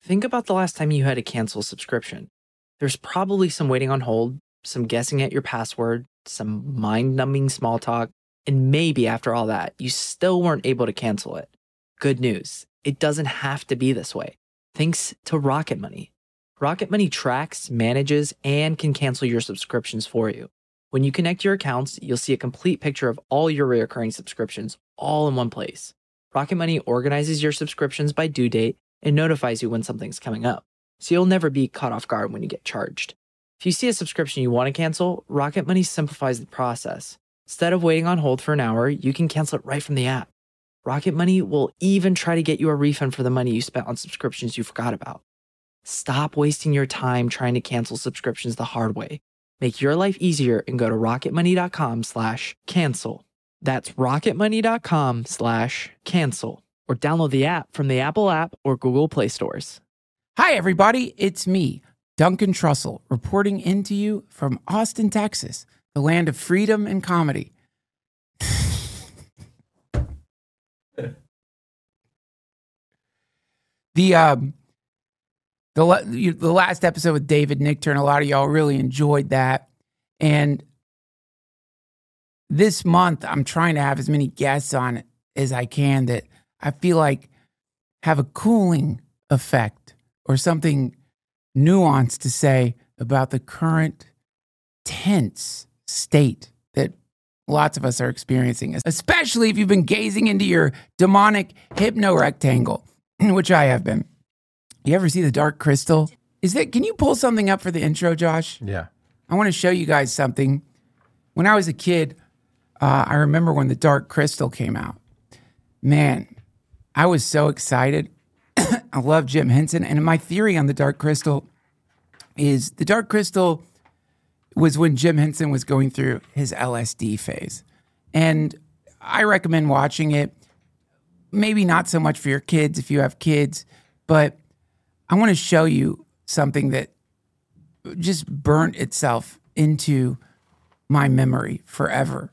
Think about the last time you had to cancel a subscription. There's probably some waiting on hold, some guessing at your password, some mind-numbing small talk, and maybe after all that, you still weren't able to cancel it. Good news, it doesn't have to be this way. Thanks to Rocket Money. Rocket Money tracks, manages, and can cancel your subscriptions for you. When you connect your accounts, you'll see a complete picture of all your recurring subscriptions all in one place. Rocket Money organizes your subscriptions by due date and notifies you when something's coming up, so you'll never be caught off guard when you get charged. If you see a subscription you want to cancel, Rocket Money simplifies the process. Instead of waiting on hold for an hour, you can cancel it right from the app. Rocket Money will even try to get you a refund for the money you spent on subscriptions you forgot about. Stop wasting your time trying to cancel subscriptions the hard way. Make your life easier and go to rocketmoney.com/cancel. That's rocketmoney.com/cancel. Or download the app from the Apple app or Google Play stores. Hi, everybody. It's me, Duncan Trussell, reporting into you from Austin, Texas, the land of freedom and comedy. The last episode with David Nichtern, a lot of y'all really enjoyed that. And this month, I'm trying to have as many guests on as I can that I feel like have a cooling effect or something nuanced to say about the current tense state that lots of us are experiencing, especially if you've been gazing into your demonic hypno-rectangle, which I have been. You ever see The Dark Crystal? Can you pull something up for the intro, Josh? Yeah. I want to show you guys something. When I was a kid, I remember when The Dark Crystal came out. Man, I was so excited. I love Jim Henson. And my theory on The Dark Crystal is The Dark Crystal was when Jim Henson was going through his LSD phase. And I recommend watching it. Maybe not so much for your kids if you have kids, but I want to show you something that just burnt itself into my memory forever.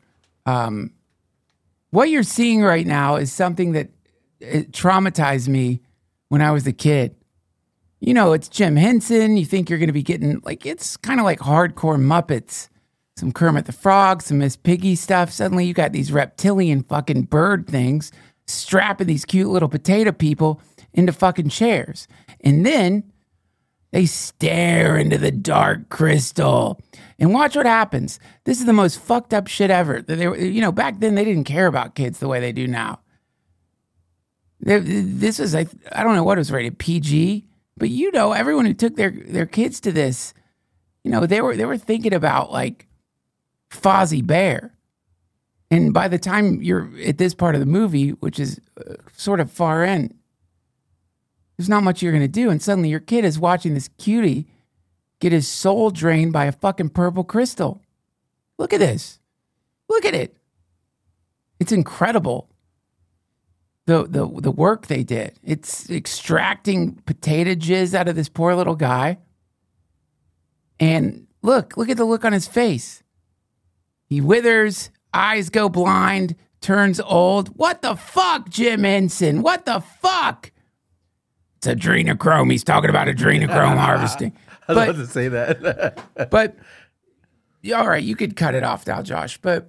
What you're seeing right now is something that it traumatized me when I was a kid. You know, it's Jim Henson. You think you're going to be getting, it's kind of like hardcore Muppets. Some Kermit the Frog, some Miss Piggy stuff. Suddenly you got these reptilian fucking bird things strapping these cute little potato people into fucking chairs. And then they stare into the dark crystal. And watch what happens. This is the most fucked up shit ever. Back then they didn't care about kids the way they do now. This was, I don't know what it was rated, PG. But everyone who took their kids to this, they were thinking about like Fozzie Bear. And by the time you're at this part of the movie, which is sort of far end, there's not much you're going to do. And suddenly your kid is watching this cutie get his soul drained by a fucking purple crystal. Look at this. Look at it. It's incredible. The work they did. It's extracting potato jizz out of this poor little guy. And look at the look on his face. He withers, eyes go blind, turns old. What the fuck, Jim Henson? What the fuck? It's adrenochrome. He's talking about adrenochrome harvesting. I was about to say that. But, all right, you could cut it off now, Josh. But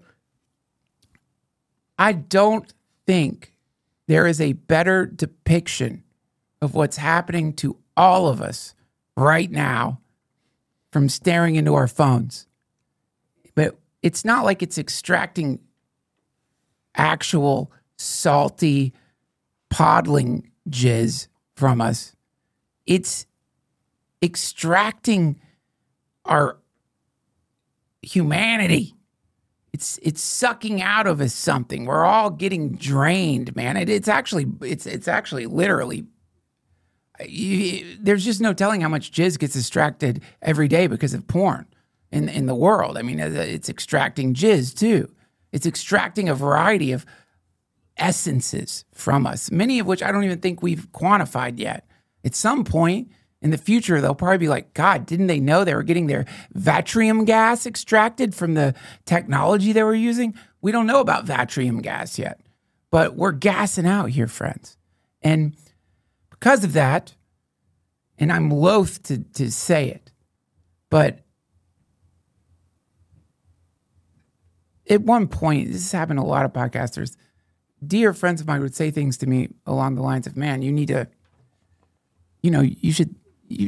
I don't think there is a better depiction of what's happening to all of us right now from staring into our phones. But it's not like it's extracting actual salty podling jizz from us. It's extracting our humanity. It's sucking out of us something. We're all getting drained, man. It's actually literally. There's just no telling how much jizz gets extracted every day because of porn in the world. I mean, it's extracting jizz too. It's extracting a variety of essences from us, many of which I don't even think we've quantified yet. At some point in the future, they'll probably be like, God, didn't they know they were getting their Vatrium gas extracted from the technology they were using? We don't know about Vatrium gas yet, but we're gassing out here, friends. And because of that, And I'm loath to say it. But at one point, this has happened to a lot of podcasters, dear friends of mine would say things to me along the lines of, man, you need to, you should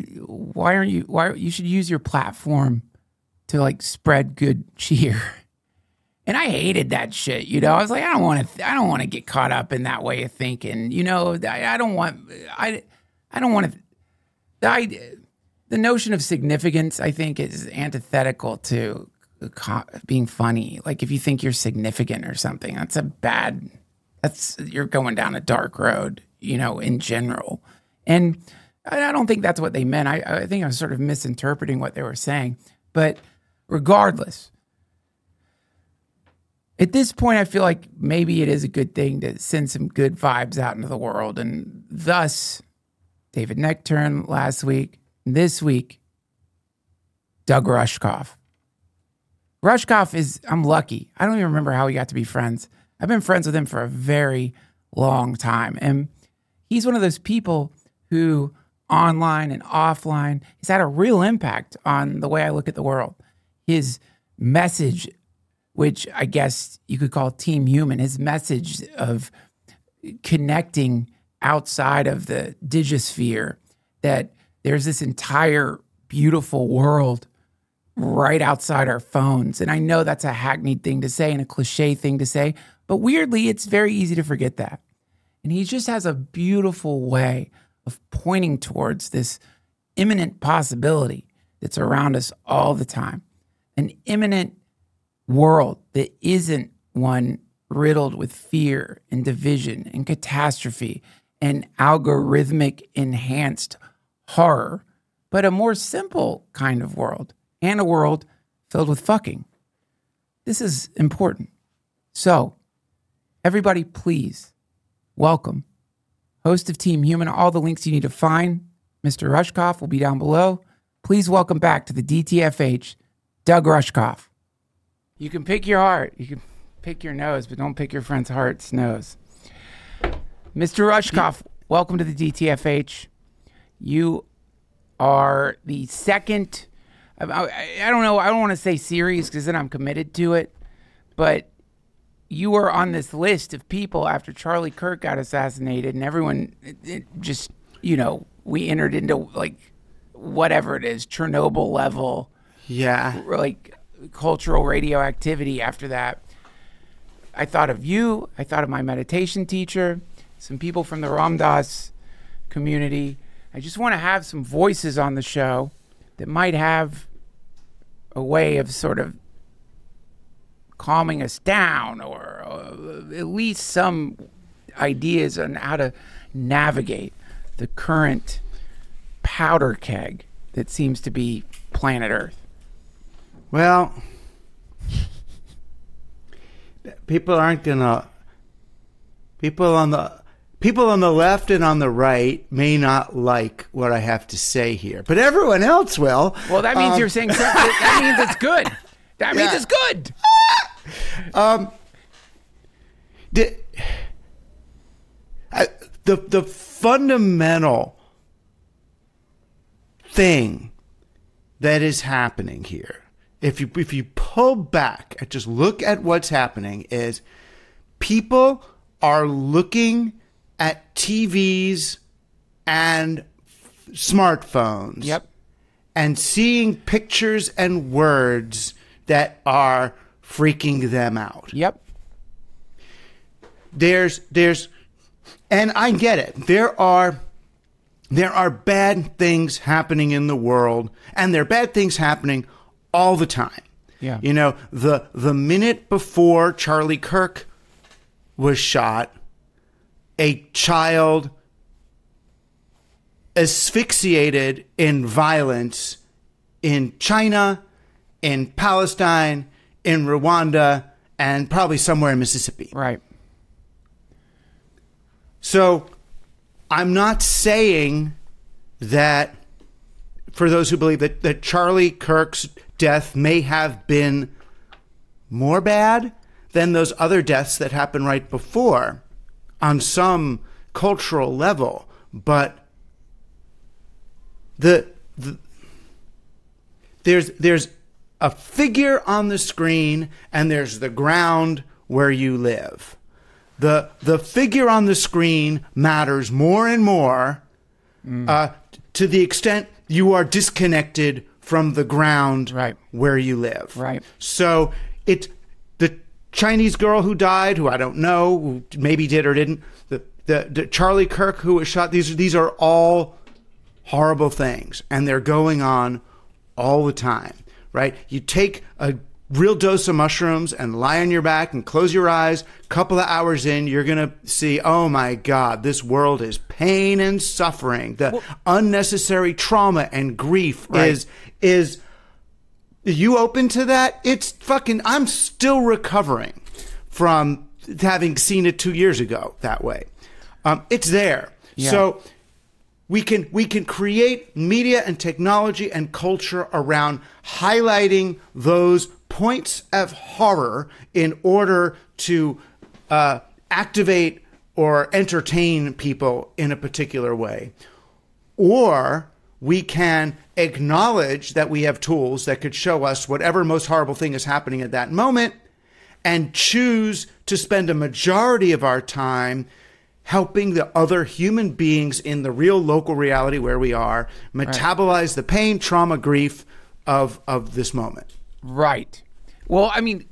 use your platform to like spread good cheer. And I hated that shit. I was like, I don't want to get caught up in that way of thinking. I don't want to. The notion of significance, I think, is antithetical to being funny. Like if you think you're significant or something, you're going down a dark road, in general. And I don't think that's what they meant. I think I was sort of misinterpreting what they were saying. But regardless, at this point, I feel like maybe it is a good thing to send some good vibes out into the world. And thus, David Neckturn last week, this week, Doug Rushkoff. Rushkoff I'm lucky. I don't even remember how we got to be friends. I've been friends with him for a very long time. And he's one of those people who, online and offline, has had a real impact on the way I look at the world. His message, which I guess you could call Team Human, his message of connecting outside of the digisphere, that there's this entire beautiful world right outside our phones. And I know that's a hackneyed thing to say and a cliche thing to say, but weirdly, it's very easy to forget that. And he just has a beautiful way of pointing towards this imminent possibility that's around us all the time. An imminent world that isn't one riddled with fear and division and catastrophe and algorithmic enhanced horror, but a more simple kind of world, and a world filled with fucking. This is important. So, everybody, please welcome host of Team Human. All the links you need to find Mr. Rushkoff will be down below. Please welcome back to the DTFH, Doug Rushkoff. You can pick your heart. You can pick your nose, but don't pick your friend's heart's nose. Mr. Rushkoff, welcome to the DTFH. You are the second, I don't know, I don't want to say series because then I'm committed to it, but you were on this list of people after Charlie Kirk got assassinated, and everyone it just, we entered into like whatever it is, Chernobyl level. Yeah. Like cultural radioactivity after that. I thought of you. I thought of my meditation teacher, some people from the Ram Dass community. I just want to have some voices on the show that might have a way of sort of calming us down, or at least some ideas on how to navigate the current powder keg that seems to be planet Earth. Well, people on the left and on the right may not like what I have to say here, but everyone else will. Well, that means you're saying something. That means it's good. That means it's good. The fundamental thing that is happening here, if you pull back and just look at what's happening, is people are looking at TVs and smartphones. Yep. And seeing pictures and words that are freaking them out. Yep. There's and I get it. There are bad things happening in the world, and there are bad things happening all the time. Yeah. The minute before Charlie Kirk was shot, a child asphyxiated in violence in China, in Palestine, in Rwanda, and probably somewhere in Mississippi. Right. So I'm not saying that, for those who believe that Charlie Kirk's death may have been more bad than those other deaths that happened right before on some cultural level, but the there's a figure on the screen and there's the ground where you live. The figure on the screen matters more and more to the extent you are disconnected from the ground where you live. Right. So it's the Chinese girl who died, who I don't know, who maybe did or didn't, the Charlie Kirk who was shot. These are all horrible things, and they're going on all the time, right? You take a real dose of mushrooms and lie on your back and close your eyes. Couple of hours in, you're going to see, oh my God, this world is pain and suffering. The unnecessary trauma and grief is you open to that? It's fucking, I'm still recovering from having seen it 2 years ago that way. It's there. Yeah. So we can create media and technology and culture around highlighting those points of horror in order to activate or entertain people in a particular way. Or we can acknowledge that we have tools that could show us whatever most horrible thing is happening at that moment and choose to spend a majority of our time helping the other human beings in the real local reality where we are metabolize the pain, trauma, grief of this moment. Right. Well, I mean,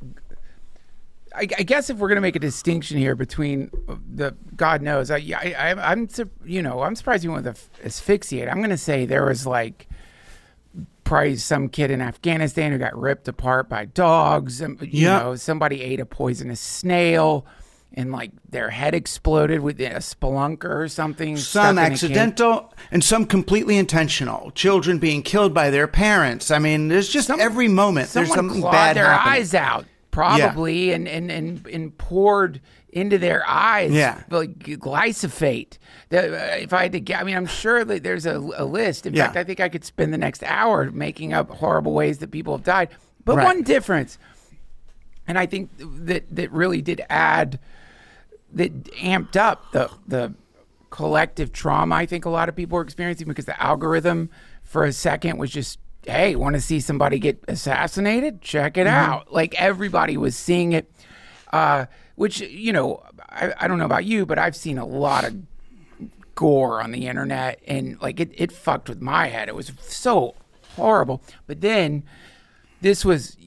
I guess if we're going to make a distinction here between the God knows, I'm surprised you went with asphyxiate. I'm going to say there was like probably some kid in Afghanistan who got ripped apart by dogs. You know, somebody ate a poisonous snail and like their head exploded with a spelunker or something. Some accidental and some completely intentional. Children being killed by their parents. I mean, there's just every moment there's something bad their happening. Eyes out, probably, and poured into their eyes, like glyphosate. If I had to get, I mean, I'm sure that there's a list. In fact, I think I could spend the next hour making up horrible ways that people have died. But one difference, and I think that really did add, that amped up the collective trauma I think a lot of people were experiencing, because the algorithm for a second was just, hey, want to see somebody get assassinated? Check it out. Like everybody was seeing it, which, you know, I don't know about you, but I've seen a lot of gore on the internet, and like it fucked with my head. It was so horrible. But then this was,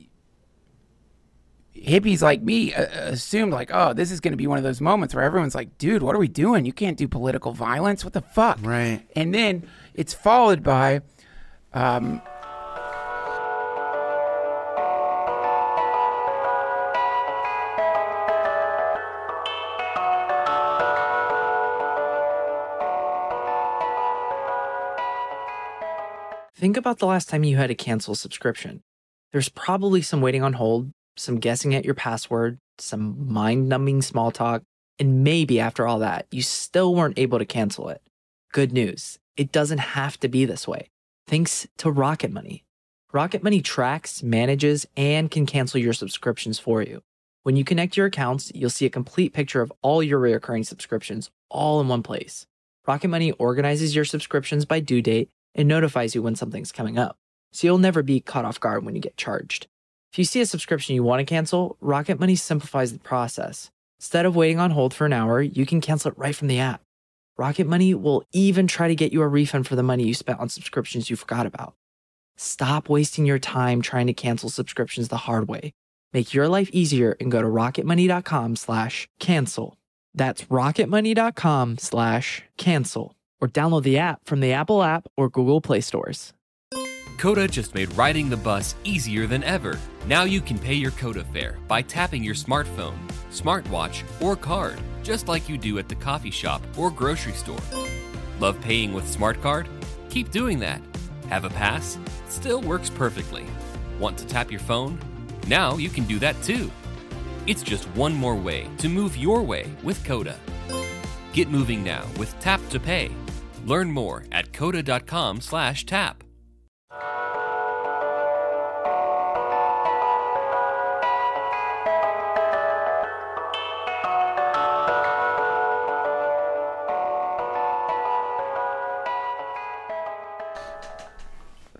hippies like me assumed like, oh, this is going to be one of those moments where everyone's like, dude, what are we doing? You can't do political violence. What the fuck? Right. And then it's followed by Think about the last time you had to cancel a subscription. There's probably some waiting on hold, some guessing at your password, some mind-numbing small talk, and maybe after all that, you still weren't able to cancel it. Good news, it doesn't have to be this way. Thanks to Rocket Money. Rocket Money tracks, manages, and can cancel your subscriptions for you. When you connect your accounts, you'll see a complete picture of all your recurring subscriptions all in one place. Rocket Money organizes your subscriptions by due date and notifies you when something's coming up, so you'll never be caught off guard when you get charged. If you see a subscription you want to cancel, Rocket Money simplifies the process. Instead of waiting on hold for an hour, you can cancel it right from the app. Rocket Money will even try to get you a refund for the money you spent on subscriptions you forgot about. Stop wasting your time trying to cancel subscriptions the hard way. Make your life easier and go to rocketmoney.com/cancel. That's rocketmoney.com/cancel. Or download the app from the Apple app or Google Play stores. Coda just made riding the bus easier than ever. Now you can pay your Coda fare by tapping your smartphone, smartwatch, or card, just like you do at the coffee shop or grocery store. Love paying with Smart Card? Keep doing that. Have a pass? Still works perfectly. Want to tap your phone? Now you can do that too. It's just one more way to move your way with Coda. Get moving now with Tap to Pay. Learn more at coda.com/tap.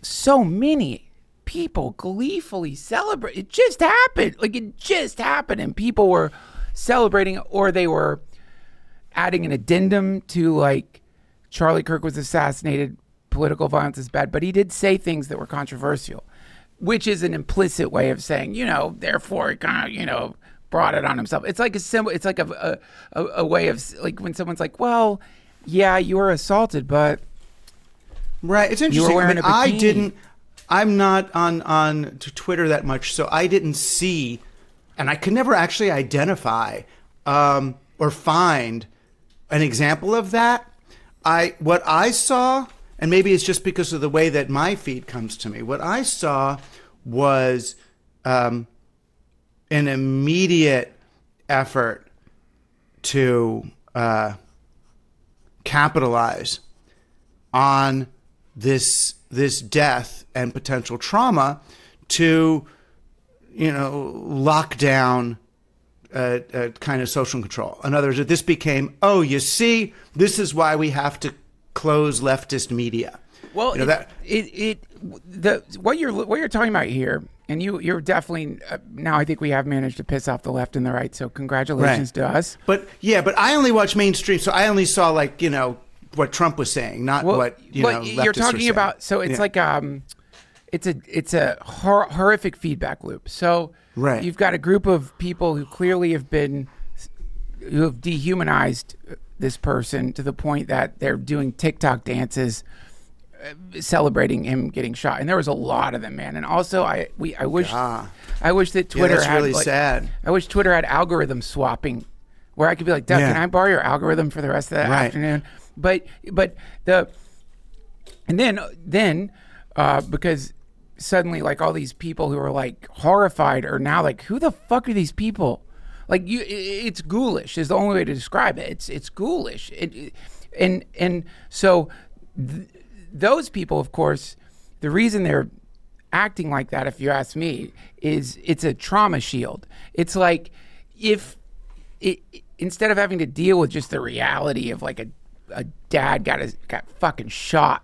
so many people gleefully celebrate. It just happened. Like, it just happened. And people were celebrating, or they were adding an addendum to, like, Charlie Kirk was assassinated, political violence is bad, but he did say things that were controversial, which is an implicit way of saying, therefore he kind of, brought it on himself. It's like a symbol. It's like a way of, like, when someone's like, well, yeah, you were assaulted, but right. It's interesting. I'm not on Twitter that much, so I didn't see, and I could never actually identify or find an example of that. What I saw, and maybe it's just because of the way that my feed comes to me, what I saw was an immediate effort to capitalize on this death and potential trauma to, lock down a kind of social control. In other words, this became, you see, this is why we have to close leftist media. Well, what you're talking about here, and you're definitely now I think we have managed to piss off the left and the right. So congratulations to us. But I only watch mainstream, so I only saw what Trump was saying, not what you're talking about. So it's like it's a horrific feedback loop. So you've got a group of people who clearly have dehumanized this person to the point that they're doing TikTok dances celebrating him getting shot, and there was a lot of them, man. And also, I wish that Twitter that's had really sad. I wish Twitter had algorithm swapping, where I could be like, Doug, can I borrow your algorithm for the rest of the afternoon? But then because suddenly, like, all these people who are like horrified are now like, who the fuck are these people? Like, it's ghoulish is the only way to describe it. It's ghoulish. And so those people, of course, the reason they're acting like that, if you ask me, is it's a trauma shield. It's like instead of having to deal with just the reality of like a dad got fucking shot,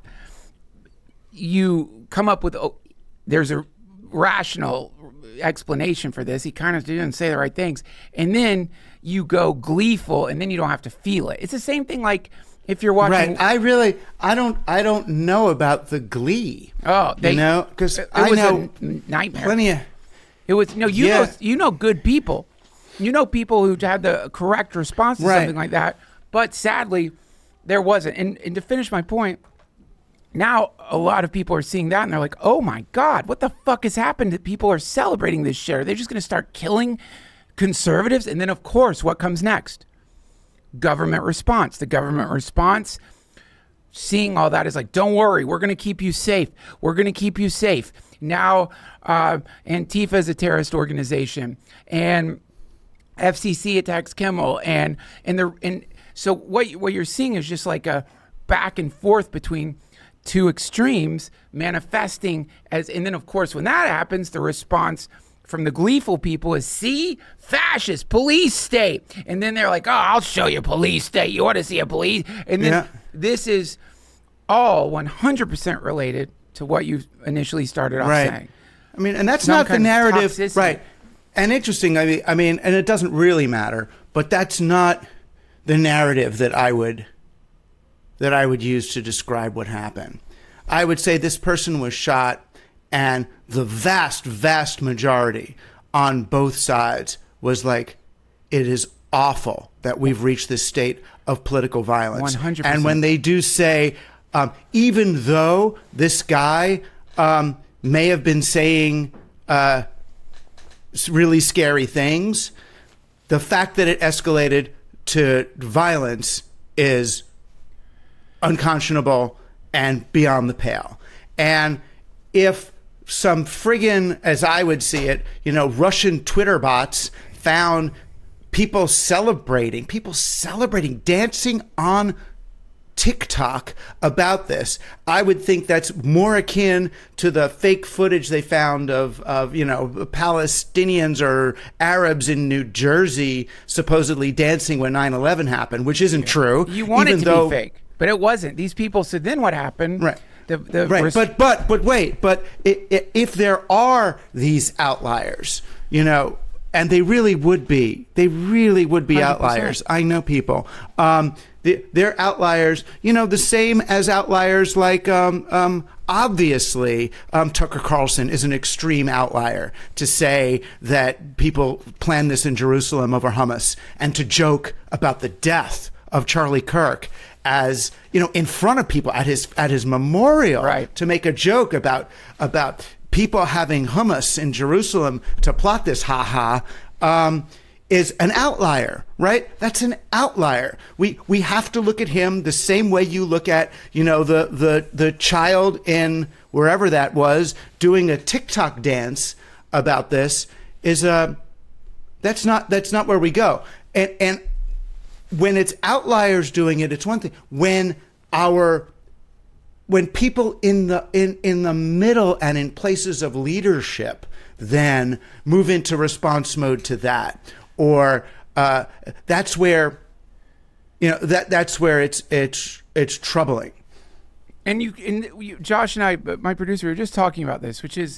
you come up with there's a rational explanation for this. He kind of didn't say the right things, and then you go gleeful, and then you don't have to feel it. It's the same thing like if you're watching. Right. I don't know about the glee. Oh, because I know a nightmare. Plenty of. It was you know good people. You know people who had the correct response to something like that, but sadly, there wasn't. And to finish my point, now a lot of people are seeing that and they're like, oh my God, what the fuck has happened that people are celebrating this shit? Are they just going to start killing conservatives? And then, of course, what comes next? Government response. The government response, seeing all that, is like, don't worry, we're going to keep you safe. We're going to keep you safe. Now, Antifa is a terrorist organization, and FCC attacks Kimmel, and so what you're seeing is just like a back and forth between two extremes manifesting as, and then of course when that happens, the response from the gleeful people is, see, fascist police state, and then they're like, oh, I'll show you police state. You want to see a police? And then this is all 100% related to what you initially started off saying. I mean, and that's not the narrative, right? And interesting, I mean, and it doesn't really matter, but that's not the narrative that I would use to describe what happened. I would say this person was shot, and the vast, vast majority on both sides was like, it is awful that we've reached this state of political violence. 100%. And when they do say, even though this guy may have been saying really scary things, the fact that it escalated to violence is unconscionable and beyond the pale. And if some friggin', as I would see it, Russian Twitter bots found people celebrating, dancing on TikTok about this, I would think that's more akin to the fake footage they found of Palestinians or Arabs in New Jersey supposedly dancing when 9/11 happened, which isn't true. You want it to be fake, but it wasn't. These people said, then what happened? Right. Right, but wait, if there are these outliers, and they really would be 100%. Outliers. I know people. They're outliers, the same as outliers like, obviously, Tucker Carlson is an extreme outlier to say that people planned this in Jerusalem over hummus and to joke about the death of Charlie Kirk as, in front of people at his memorial, right, to make a joke about people having hummus in Jerusalem to plot this is an outlier, right? That's an outlier. We have to look at him the same way you look at, the child in wherever that was doing a TikTok dance about this that's not where we go. And when it's outliers doing it, it's one thing. When people in the middle and in places of leadership then move into response mode to that, or that's where that's where it's troubling. And Josh and I, my producer, were just talking about this, which is,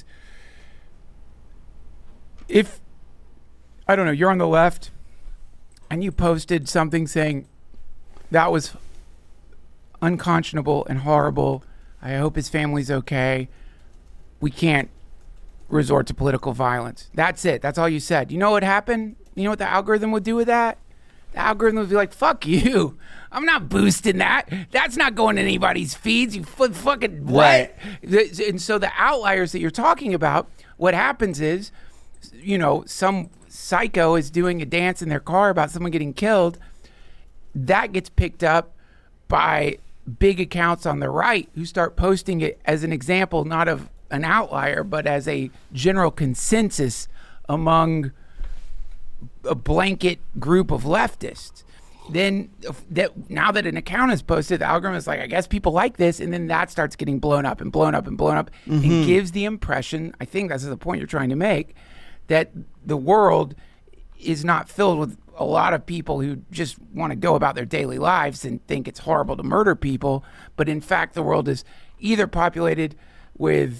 if I don't know, you're on the left and you posted something saying that was unconscionable and horrible, I hope his family's okay, we can't resort to political violence. That's it. That's all you said. You know what happened? You know what the algorithm would do with that? The algorithm would be like, fuck you. I'm not boosting that. That's not going to anybody's feeds. You fucking what? Right. And so the outliers that you're talking about, what happens is, some psycho is doing a dance in their car about someone getting killed. That gets picked up by big accounts on the right who start posting it as an example, not of an outlier, but as a general consensus among a blanket group of leftists. Then now that an account is posted, the algorithm is like, I guess people like this, and then that starts getting blown up and blown up and blown up, and gives the impression, I think that's the point you're trying to make, that the world is not filled with a lot of people who just want to go about their daily lives and think it's horrible to murder people, but in fact the world is either populated with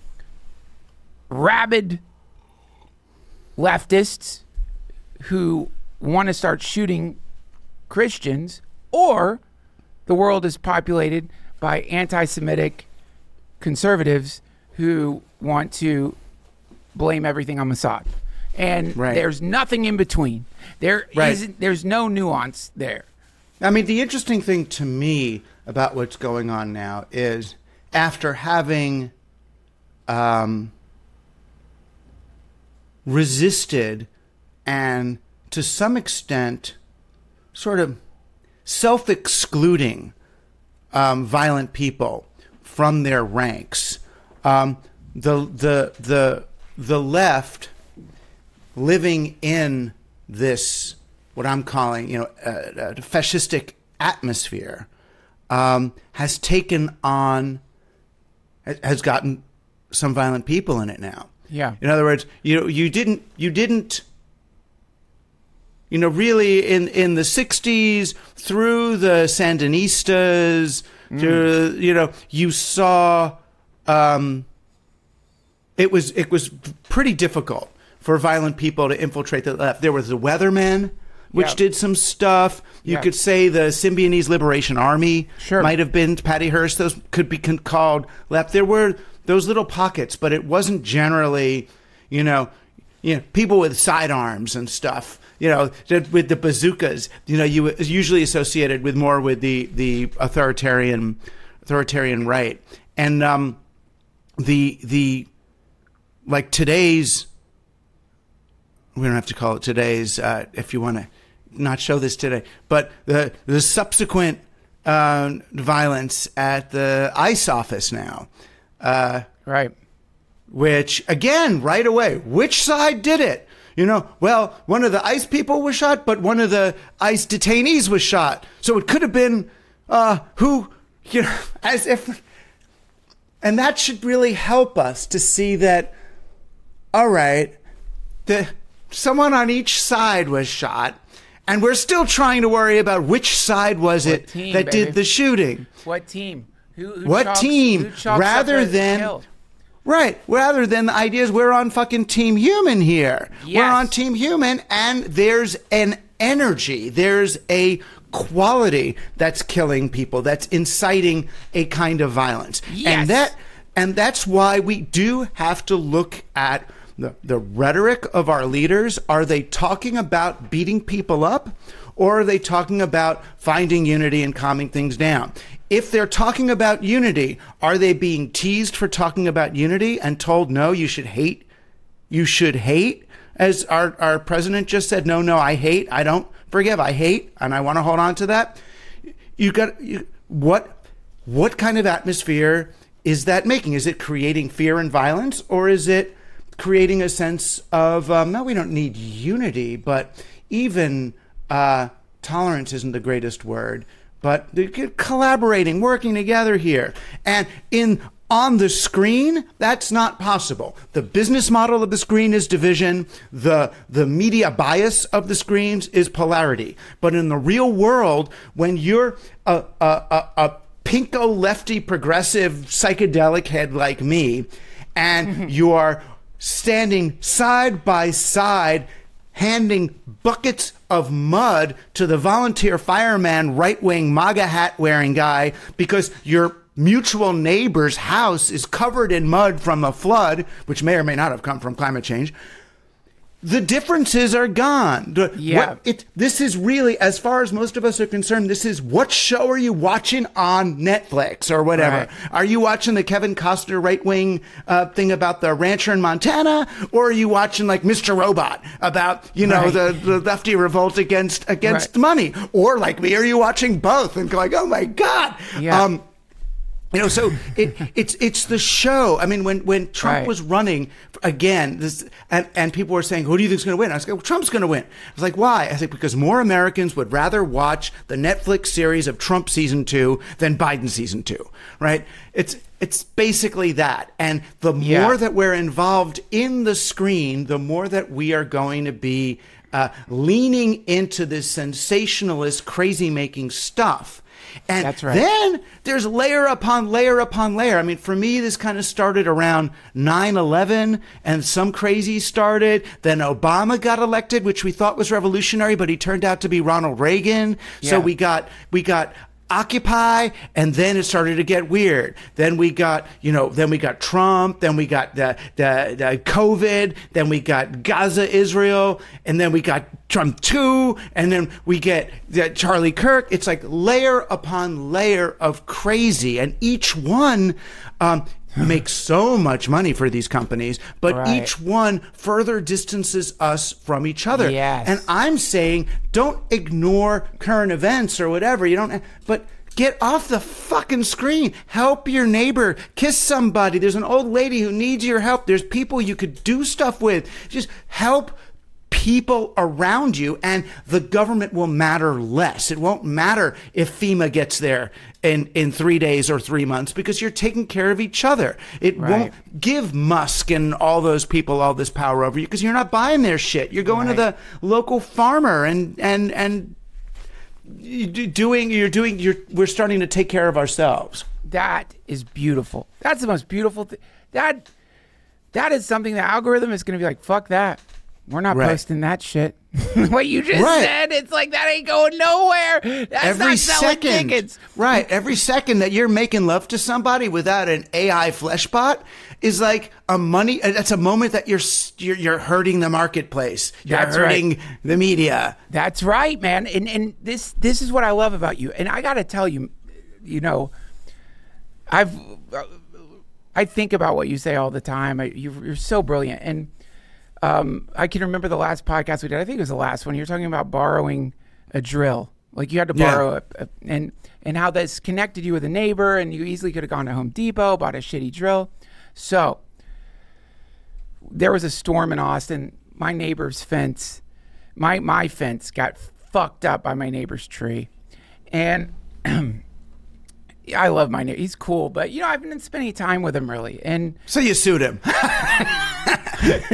rabid leftists who want to start shooting Christians, or the world is populated by anti-Semitic conservatives who want to blame everything on Mossad. And there's nothing in between. There's no nuance there. I mean, the interesting thing to me about what's going on now is, after having resisted and to some extent sort of self-excluding violent people from their ranks, the left, living in this, what I'm calling, a fascistic atmosphere, has gotten some violent people in it now. Yeah. In other words, you didn't really in the 60s through the Sandinistas, you saw it was pretty difficult for violent people to infiltrate the left. There was the Weathermen, which did some stuff. You could say the Symbionese Liberation Army might have been Patty Hearst. Those could be called left. There were those little pockets, but it wasn't generally, people with sidearms and stuff. With the bazookas, you were usually associated with the authoritarian right, and the like today's. We don't have to call it today's if you want to not show this today, but the subsequent violence at the ICE office now, right? Which again, right away, which side did it? Well, one of the ICE people was shot, but one of the ICE detainees was shot. So it could have been who, as if, and that should really help us to see that, all right, someone on each side was shot, and we're still trying to worry about which side was it that did the shooting. What team? What team, rather than the ideas we're on fucking Team Human here. Yes. We're on Team Human, and there's an energy, there's a quality that's killing people, that's inciting a kind of violence. Yes. And that's why we do have to look at the rhetoric of our leaders. Are they talking about beating people up, or are they talking about finding unity and calming things down? If they're talking about unity, are they being teased for talking about unity and told, no, you should hate? You should hate? As our president just said, no, I hate. I don't forgive. I hate, and I want to hold on to that. What kind of atmosphere is that making? Is it creating fear and violence, or is it creating a sense of, no, we don't need unity, but even tolerance isn't the greatest word, but collaborating, working together here. And on the screen, that's not possible. The business model of the screen is division. The media bias of the screens is polarity. But in the real world, when you're a pinko lefty progressive psychedelic head like me, and you are standing side by side, handing buckets of mud to the volunteer fireman, right-wing MAGA hat-wearing guy, because your mutual neighbor's house is covered in mud from a flood, which may or may not have come from climate change, the differences are gone. This is really, as far as most of us are concerned, this is, what show are you watching on Netflix or whatever? Right. Are you watching the Kevin Costner right-wing thing about the rancher in Montana? Or are you watching like Mr. Robot about, the lefty revolt against money? Or like me, are you watching both and going, oh my God? Yeah. So it's the show. I mean, when Trump was running again, and people were saying, who do you think is going to win? I was like, well, Trump's going to win. I was like, why? I think because more Americans would rather watch the Netflix series of Trump season 2 than Biden season 2, right? It's basically that. And the more that we're involved in the screen, the more that we are going to be leaning into this sensationalist, crazy-making stuff. And that's right. Then there's layer upon layer upon layer. I mean, for me, this kind of started around 9/11, and some crazy started. Then Obama got elected, which we thought was revolutionary, but he turned out to be Ronald Reagan. Yeah. So we got Occupy, and then it started to get weird. Then we got Trump, then we got the COVID, then we got Gaza, Israel, and then we got Trump 2, and then we get Charlie Kirk. It's like layer upon layer of crazy, and each one makes so much money for these companies, but each one further distances us from each other. Yes. And I'm saying, don't ignore current events or whatever. But get off the fucking screen. Help your neighbor. Kiss somebody. There's an old lady who needs your help. There's people you could do stuff with. Just help people around you, and the government will matter less. It won't matter if FEMA gets there in 3 days or 3 months, because you're taking care of each other. It won't give Musk and all those people all this power over you, because you're not buying their shit. You're going to the local farmer and we're starting to take care of ourselves. That is beautiful. That's the most beautiful thing. That is something the algorithm is going to be like, fuck that. We're not posting that shit. What you just said, it's like, that ain't going nowhere. That's every not selling second, tickets. Right. Every second that you're making love to somebody without an AI fleshbot is like that's a moment that you're hurting the marketplace. You're hurting the media. That's right, man. And this is what I love about you. And I got to tell you, I think about what you say all the time. You're so brilliant. And I can remember the last podcast we did. I think it was the last one. You were talking about borrowing a drill. Like you had to borrow and how this connected you with a neighbor, and you easily could have gone to Home Depot, bought a shitty drill. So there was a storm in Austin. My neighbor's fence, my fence got fucked up by my neighbor's tree. And I love my neighbor. He's cool, but I haven't been spending time with him really. And so you sued him.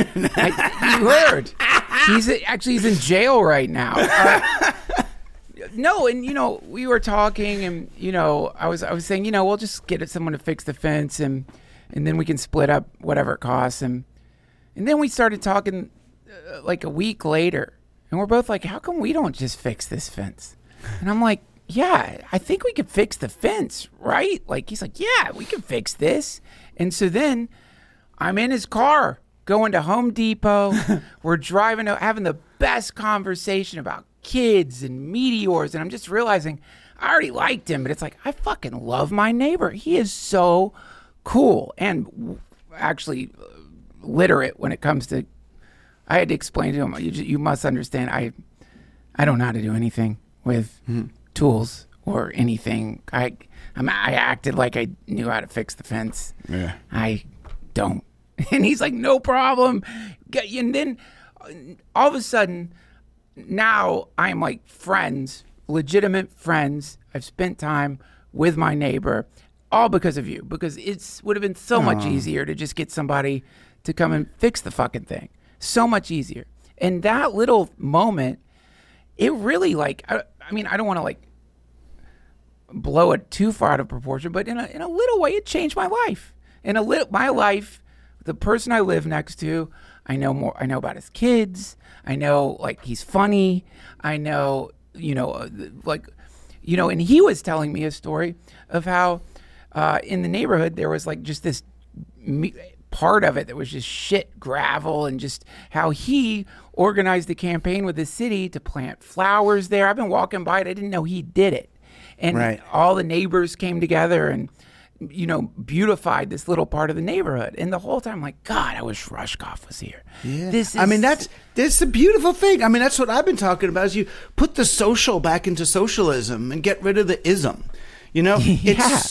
You heard. He's in jail right now. no, and we were talking, and I was saying, we'll just get someone to fix the fence, and then we can split up whatever it costs, and then we started talking like a week later, and we're both like, how come we don't just fix this fence? And I'm like, yeah, I think we could fix the fence, right? Like, he's like, yeah, we can fix this. And so then I'm in his car going to Home Depot. We're driving, having the best conversation about kids and meteors. And I'm just realizing I already liked him, but it's like, I fucking love my neighbor. He is so cool and actually literate when it comes to, I had to explain to him, you must understand, I don't know how to do anything with tools or anything. I acted like I knew how to fix the fence. Yeah. I don't. And he's like, no problem. And then all of a sudden, now I'm like friends, legitimate friends. I've spent time with my neighbor, all because of you, because it would have been so much easier to just get somebody to come and fix the fucking thing. So much easier. And that little moment, it really like, I mean, I don't want to like blow it too far out of proportion, but in a little way, it changed my life. My life, the person I live next to, I know more. I know about his kids. I know like he's funny. I know, and he was telling me a story of how in the neighborhood there was like just this part of it that was just shit gravel, and just how he organized the campaign with the city to plant flowers there. I've been walking by it. I didn't know he did it. And all the neighbors came together and, beautified this little part of the neighborhood. And the whole time, I'm like, God, I wish Rushkoff was here. Yeah. That's a beautiful thing. I mean, that's what I've been talking about, is you put the social back into socialism and get rid of the ism. It's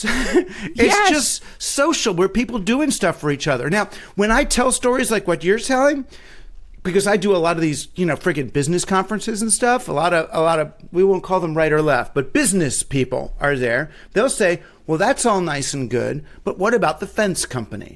just social, where people doing stuff for each other. Now, when I tell stories like what you're telling, because I do a lot of these, friggin' business conferences and stuff, a lot of, we won't call them right or left, but business people are there. They'll say, well, that's all nice and good, but what about the fence company?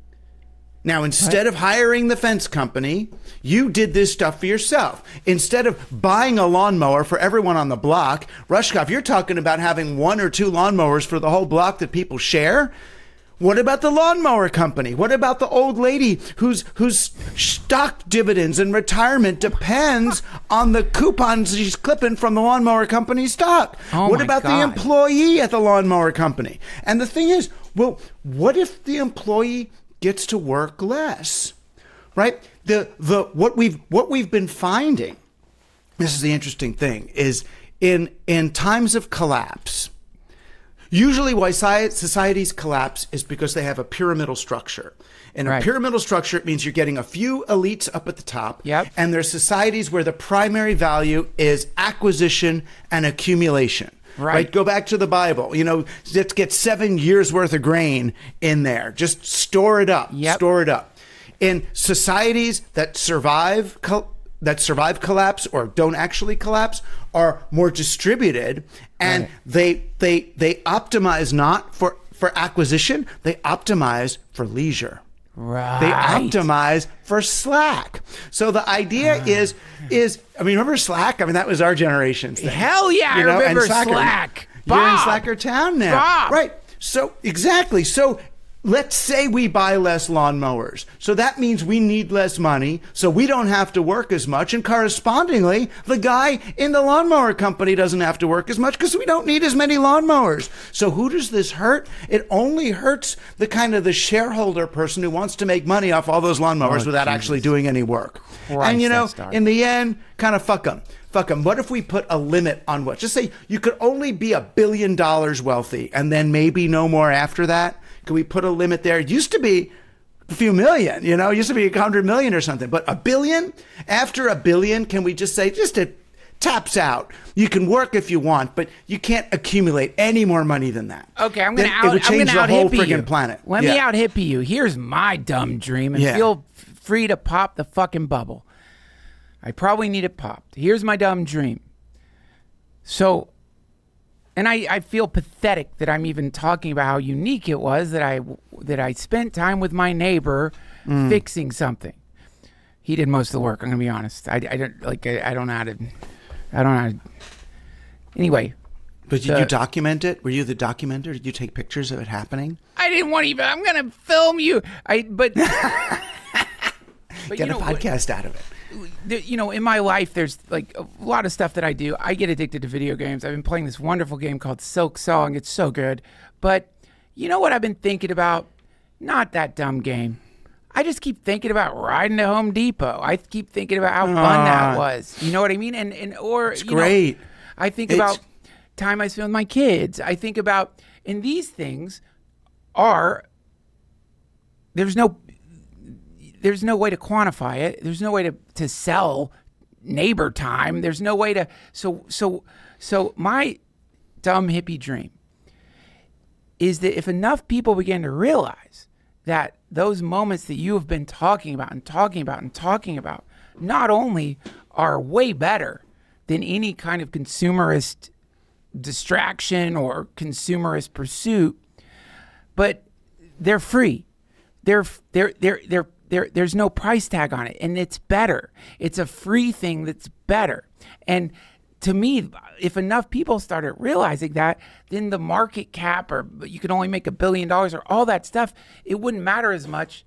Now, instead of hiring the fence company, you did this stuff for yourself. Instead of buying a lawnmower for everyone on the block, Rushkoff, you're talking about having 1 or 2 lawnmowers for the whole block that people share. What about the lawnmower company? What about the old lady whose stock dividends and retirement depends on the coupons she's clipping from the lawnmower company stock? What about the employee at the lawnmower company? And the thing is, well, what if the employee gets to work less? Right? What we've been finding, this is the interesting thing, is in times of collapse, usually why societies collapse is because they have a pyramidal structure. In a pyramidal structure, it means you're getting a few elites up at the top. Yep. And there's societies where the primary value is acquisition and accumulation. Right. Go back to the Bible. Let's get 7 years worth of grain in there. Just store it up. Yep. Store it up. In societies that survive collapse or don't actually collapse are more distributed, and they optimize not for acquisition, they optimize for leisure. Right. They optimize for Slack. So the idea is remember Slack? I mean, that was our generation's thing. Hell yeah, I remember Slack. You're in Slacker Town now. Bob. Right. So exactly. So let's say we buy less lawnmowers. So that means we need less money, so we don't have to work as much. And correspondingly, the guy in the lawnmower company doesn't have to work as much because we don't need as many lawnmowers. So who does this hurt? It only hurts the shareholder person who wants to make money off all those lawnmowers without actually doing any work. Christ, and in the end, kind of fuck them. What if we put a limit on what? Just say you could only be $1 billion wealthy and then maybe no more after that. Can we put a limit there? It used to be a few million, it used to be 100 million or something, but $1 billion? After $1 billion, can we just say, it taps out? You can work if you want, but you can't accumulate any more money than that. Okay, I'm going to out hippie you. Planet. Let me out hippie you. Here's my dumb dream, and feel free to pop the fucking bubble. I probably need it popped. Here's my dumb dream. So, and I feel pathetic that I'm even talking about how unique it was that I spent time with my neighbor fixing something. He did most of the work. I'm gonna be honest. I don't know how to Anyway. But did you document it? Were you the documenter? Did you take pictures of it happening? I didn't want to even. I'm going to film you. But Get a podcast out of it. In my life, there's like a lot of stuff that I do. I get addicted to video games. I've been playing this wonderful game called Silk Song. It's so good. But you know what I've been thinking about? Not that dumb game. I just keep thinking about riding to Home Depot. I keep thinking about how fun that was. You know what I mean? It's great. I think about time I spend with my kids. I think about, and these things there's no way to quantify it. There's no way to sell neighbor time. There's no way to, so my dumb hippie dream is that if enough people begin to realize that those moments that you have been talking about not only are way better than any kind of consumerist distraction or consumerist pursuit, but they're free. There's no price tag on it, and it's better. It's a free thing that's better. And to me, if enough people started realizing that, then the market cap, or you can only make $1 billion, or all that stuff, it wouldn't matter as much.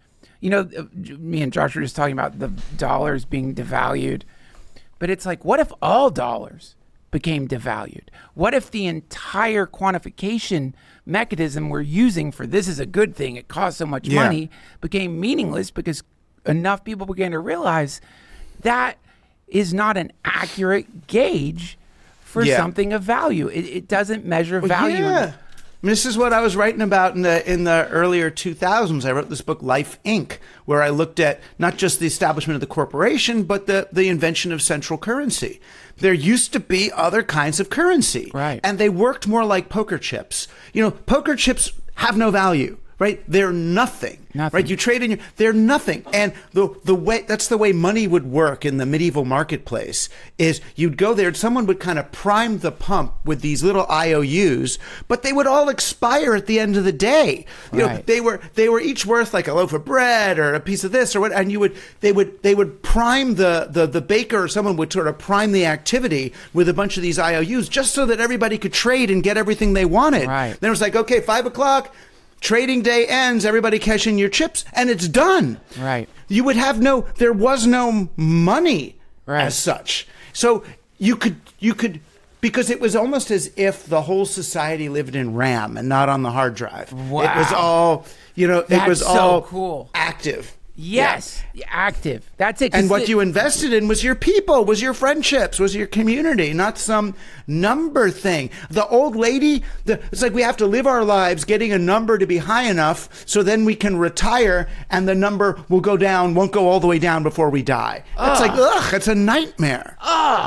Me and Josh were just talking about the dollars being devalued, but it's like, what if all dollars became devalued? What if the entire quantification mechanism we're using for this is a good thing, it costs so much money, became meaningless because enough people began to realize that is not an accurate gauge for something of value. It doesn't measure value. Yeah. This is what I was writing about in the earlier 2000s. I wrote this book, Life, Inc., where I looked at not just the establishment of the corporation, but the invention of central currency. There used to be other kinds of currency. Right. And they worked more like poker chips. Poker chips have no value. Right? They're nothing. Right? You trade they're nothing. And the way, that's the way money would work in the medieval marketplace, is you'd go there and someone would kind of prime the pump with these little IOUs, but they would all expire at the end of the day. They were each worth like a loaf of bread or a piece of this or what, and they would prime the baker, or someone would sort of prime the activity with a bunch of these IOUs just so that everybody could trade and get everything they wanted. Right. Then it was like, okay, 5:00, trading day ends, everybody cash in your chips, and it's done. Right. You would have there was no money as such. So you could, because it was almost as if the whole society lived in RAM and not on the hard drive. Wow. It was all, it was all cool. active. Yes, active. That's it. And what you invested in was your people, was your friendships, was your community, not some number thing. The old lady, it's like we have to live our lives getting a number to be high enough so then we can retire and the number will go down, won't go all the way down before we die. It's like, it's a nightmare.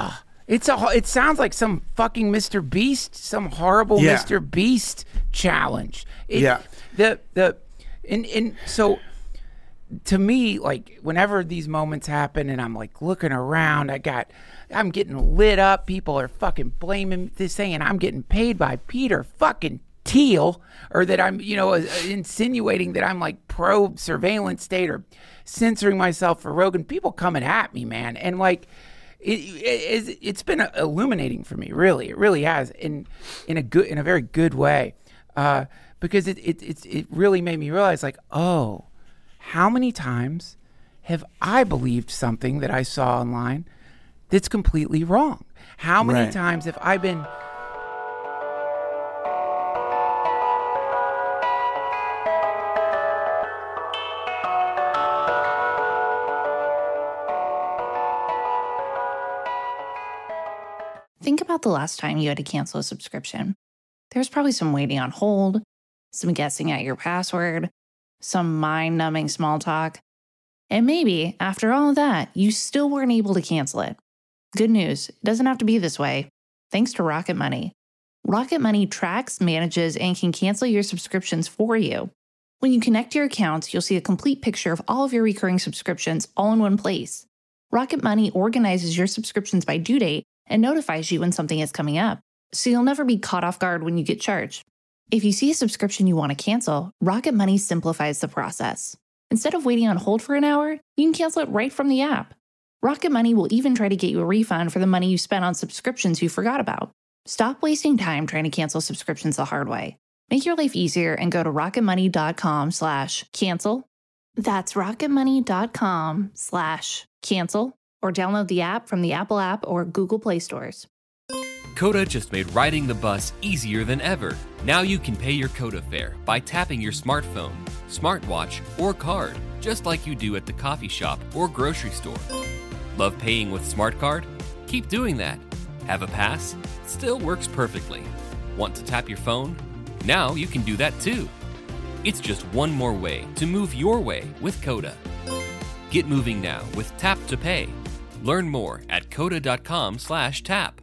It sounds like some fucking Mr. Beast, some horrible Mr. Beast challenge. So to me, like, whenever these moments happen and I'm like looking around, I'm getting lit up. People are fucking blaming this, saying I'm getting paid by Peter fucking Thiel, or that I'm, insinuating that I'm like pro surveillance state or censoring myself for Rogan. People coming at me, man. And like, it's been illuminating for me, really. It really has, in a very good way, because it really made me realize, like, oh, how many times have I believed something that I saw online that's completely wrong? How many times have I been... Think about the last time you had to cancel a subscription. There's probably some waiting on hold, some guessing at your password, some mind-numbing small talk, and maybe, after all of that, you still weren't able to cancel it. Good news, it doesn't have to be this way, thanks to Rocket Money. Rocket Money tracks, manages, and can cancel your subscriptions for you. When you connect your accounts, you'll see a complete picture of all of your recurring subscriptions all in one place. Rocket Money organizes your subscriptions by due date and notifies you when something is coming up, so you'll never be caught off guard when you get charged. If you see a subscription you want to cancel, Rocket Money simplifies the process. Instead of waiting on hold for an hour, you can cancel it right from the app. Rocket Money will even try to get you a refund for the money you spent on subscriptions you forgot about. Stop wasting time trying to cancel subscriptions the hard way. Make your life easier and go to rocketmoney.com/cancel. That's rocketmoney.com/cancel or download the app from the Apple App or Google Play stores. Coda just made riding the bus easier than ever. Now you can pay your Coda fare by tapping your smartphone, smartwatch, or card, just like you do at the coffee shop or grocery store. Love paying with Smart Card? Keep doing that. Have a pass? Still works perfectly. Want to tap your phone? Now you can do that too. It's just one more way to move your way with Coda. Get moving now with Tap to Pay. Learn more at coda.com/tap.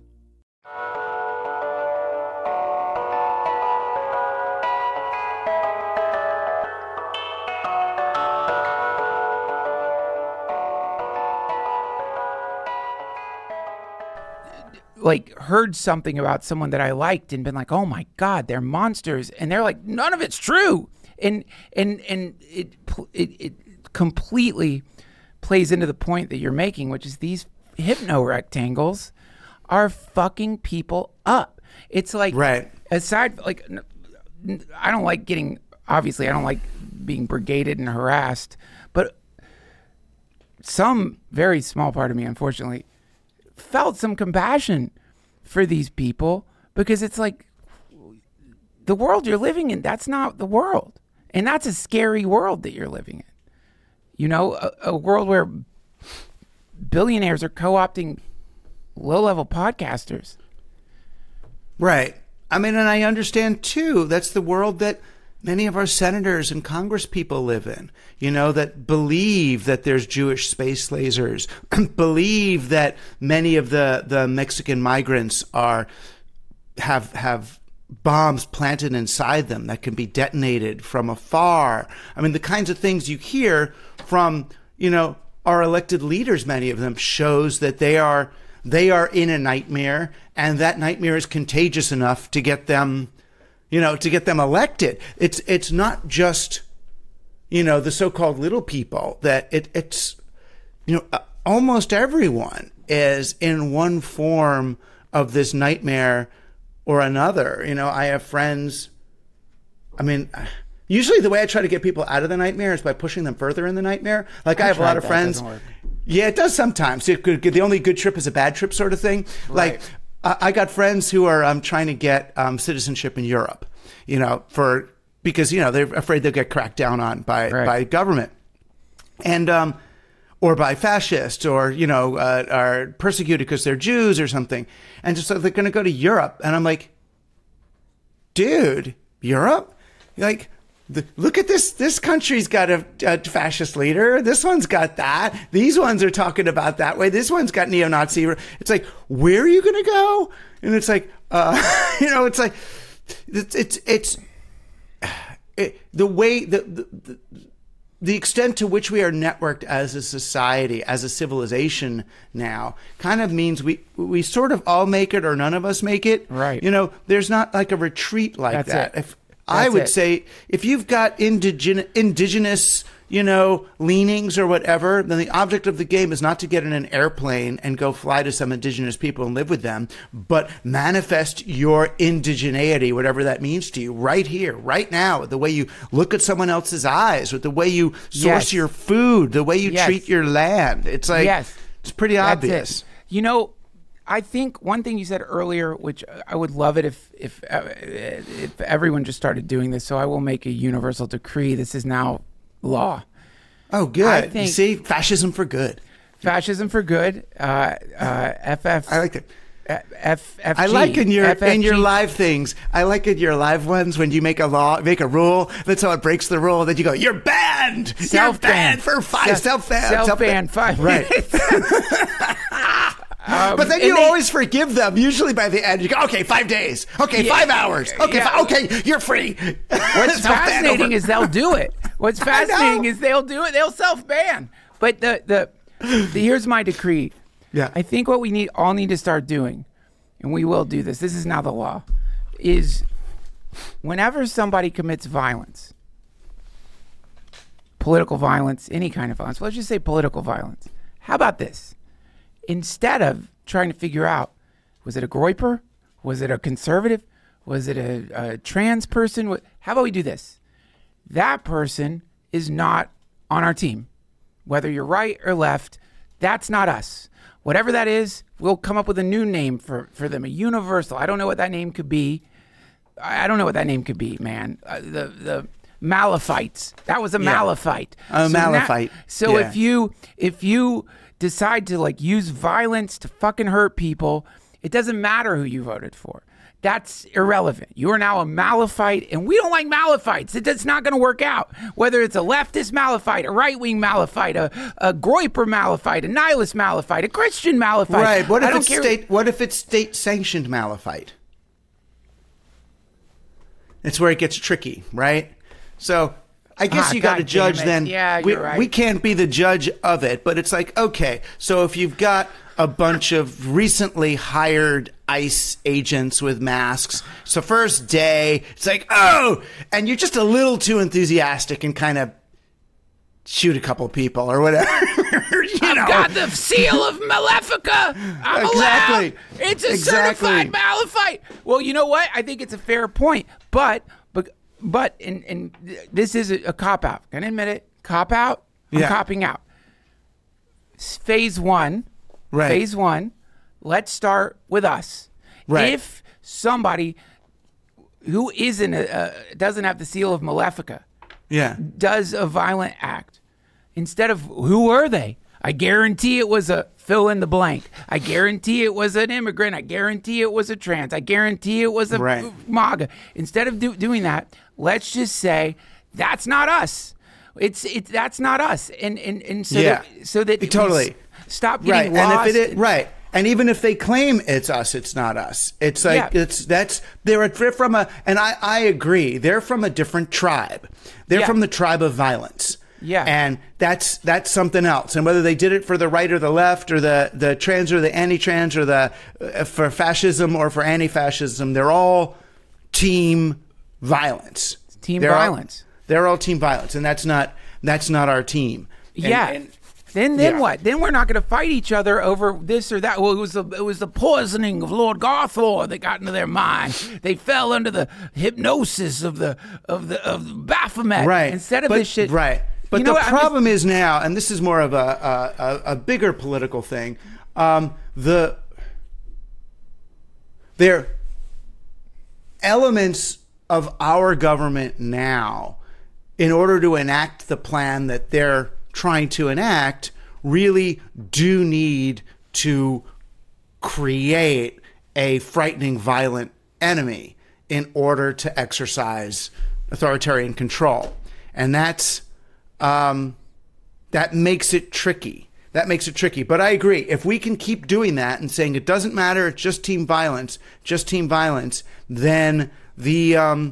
Like heard something about someone that I liked and been like, oh my God, they're monsters. And they're like, none of it's true. And it completely plays into the point that you're making, which is these hypno rectangles are fucking people up. It's like, Right. aside, like, I don't like obviously I don't like being brigaded and harassed, but some very small part of me, unfortunately, felt some compassion for these people, because it's like the world you're living in, that's not the world. And that's a scary world that you're living in. You know, a world where billionaires are co-opting low-level podcasters. Right. I mean, and I understand too, that's the world that many of our senators and Congress people live in, you know, that believe that there's Jewish space lasers, believe that many of the Mexican migrants have bombs planted inside them that can be detonated from afar. I mean, the kinds of things you hear from, you know, our elected leaders, many of them, shows that they are in a nightmare, and that nightmare is contagious enough to get them, you know, to get them elected. It's not just, you know, the so-called little people, that it's, you know, almost everyone is in one form of this nightmare or another. You know, I have friends, I mean, usually the way I try to get people out of the nightmare is by pushing them further in the nightmare. Like I have a lot of friends. Yeah, it does sometimes. The only good trip is a bad trip sort of thing. Right. Like I got friends who are trying to get citizenship in Europe, you know, because, you know, they're afraid they'll get cracked down on by government, and or by fascists, or, you know, are persecuted because they're Jews or something, and just so they're going to go to Europe. And I'm like, dude, Europe? Like, look at this. This country's got a fascist leader. This one's got that. These ones are talking about that way. This one's got neo-Nazi. It's like, where are you going to go? And it's like, you know, it's like, it's the way, the extent to which we are networked as a society, as a civilization now, kind of means we sort of all make it or none of us make it. Right. You know, there's not like a retreat like That's that. it. I would say if you've got indigenous, you know, leanings or whatever, then the object of the game is not to get in an airplane and go fly to some indigenous people and live with them, but manifest your indigeneity, whatever that means to you, right here, right now, with the way you look at someone else's eyes, with the way you source your food, the way you treat your land. It's like, it's pretty obvious. You know, I think one thing you said earlier, which I would love it if everyone just started doing this. So I will make a universal decree. This is now law. Oh, good. You see, fascism for good. Fascism for good. FF. I like it. FFG. I like in your live things. I like in your live ones when you make a rule, then someone breaks the rule, then you go, "You're banned. You're banned for 5. Self-ban 5. Right. But then you always forgive them. Usually by the end, you go, okay, 5 days. Okay, 5 hours. Okay, okay, you're free. What's fascinating is they'll do it. What's fascinating is they'll do it. They'll self-ban. But the here's my decree. Yeah. I think what we all need to start doing, and we will do this, this is now the law, is whenever somebody commits violence, political violence, any kind of violence, let's just say political violence. How about this? Instead of trying to figure out, was it a groyper? Was it a conservative? Was it a trans person? How about we do this? That person is not on our team. Whether you're right or left, that's not us. Whatever that is, we'll come up with a new name for them, a universal. I don't know what that name could be. I don't know what that name could be, man. The Malaphites. That was a Malaphite. A Malaphite. So if you decide to like use violence to fucking hurt people, it doesn't matter who you voted for. That's irrelevant. You are now a Malaphite, and we don't like Malaphites. It's not going to work out. Whether it's a leftist Malaphite, a right-wing Malaphite, a Groyper Malaphite, a nihilist Malaphite, a Christian Malaphite. Right. What if it's state-sanctioned Malaphite? It's where it gets tricky, right? So I guess you got to judge then. Yeah, you're right. We can't be the judge of it, but it's like, okay, so if you've got a bunch of recently hired ICE agents with masks, so first day, it's like, oh, and you're just a little too enthusiastic and kind of shoot a couple people or whatever. I've got the seal of Malefica. I'm allowed. It's a certified Malaphite. Well, you know what? I think it's a fair point, but and this is a cop out. Can I admit it? Cop out. I'm copping out. Phase one. Right. Phase one. Let's start with us. Right. If somebody who doesn't have the seal of Malefica, does a violent act, instead of who were they? I guarantee it was a fill in the blank. I guarantee it was an immigrant. I guarantee it was a trans. I guarantee it was a MAGA. Instead of doing that, let's just say that's not us. That's not us. And so that totally stop getting lost. And if it and even if they claim it's us, it's not us. It's like they're from and I agree. They're from a different tribe. They're from the tribe of violence. Yeah. And that's something else. And whether they did it for the right or the left or the trans or the anti-trans or for fascism or for anti-fascism, they're all team violence. They're all team violence, and that's not our team. Then what? Then we're not going to fight each other over this or that. Well, it was the poisoning of Lord Garthor that got into their mind. They fell under the hypnosis of Baphomet. Right. Instead of this shit. Right. But the problem is now, and this is more of a bigger political thing. There are elements of our government now, in order to enact the plan that they're trying to enact, really do need to create a frightening, violent enemy in order to exercise authoritarian control. And that makes it tricky. But I agree. If we can keep doing that and saying it doesn't matter, it's just team violence, then the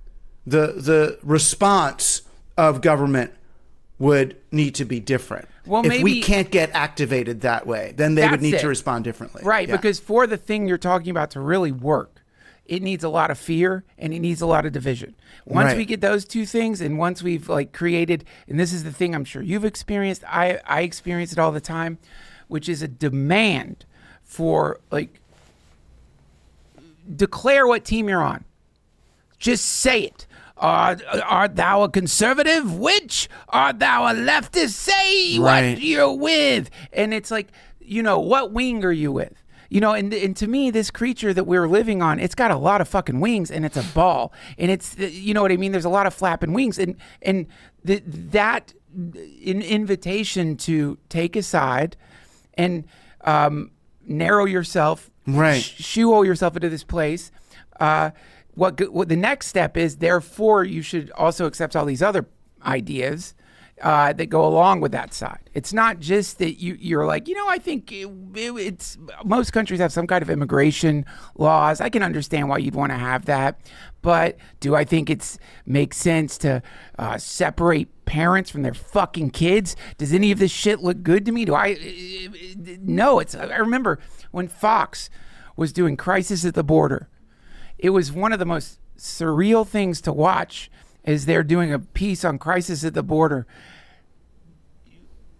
response of government would need to be different. Well, if we can't get activated that way, then they would need to respond differently. Right, because for the thing you're talking about to really work, it needs a lot of fear and it needs a lot of division. Once we get those two things, and once we've created, and this is the thing I'm sure you've experienced, I experience it all the time, which is a demand for declare what team you're on. Just say it. Art thou a conservative? Which? Art thou a leftist? Say what you're with. And it's like, what wing are you with? And to me, this creature that we're living on, it's got a lot of fucking wings, and it's a ball. And it's, you know what I mean? There's a lot of flapping wings. And that invitation to take a side and narrow yourself, shoehole yourself into this place, what the next step is, therefore, you should also accept all these other ideas that go along with that side. It's not just that you're like, I think it's most countries have some kind of immigration laws. I can understand why you'd want to have that. But do I think it makes sense to separate parents from their fucking kids? Does any of this shit look good to me? No, I remember when Fox was doing Crisis at the Border. It was one of the most surreal things to watch as they're doing a piece on Crisis at the Border.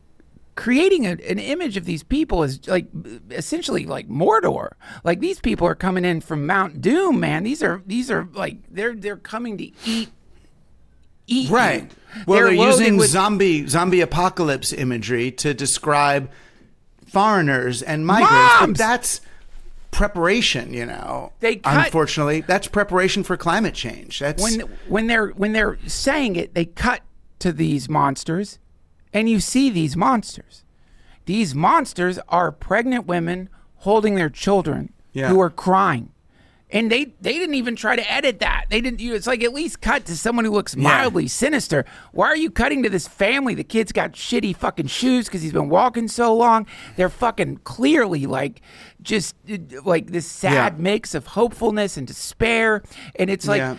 creating an image of these people is like essentially like Mordor. Like these people are coming in from Mount Doom, man. These are like they're coming to eat right. you. Well, they're using with zombie apocalypse imagery to describe foreigners and migrants. But that's preparation, unfortunately, that's preparation for climate change. That's when they're saying it, they cut to these monsters, and you see these monsters. These monsters are pregnant women holding their children who are crying. And they didn't even try to edit that. They didn't. It's like at least cut to someone who looks mildly sinister. Why are you cutting to this family? The kid's got shitty fucking shoes because he's been walking so long. They're fucking clearly like just like this sad mix of hopefulness and despair. And it's like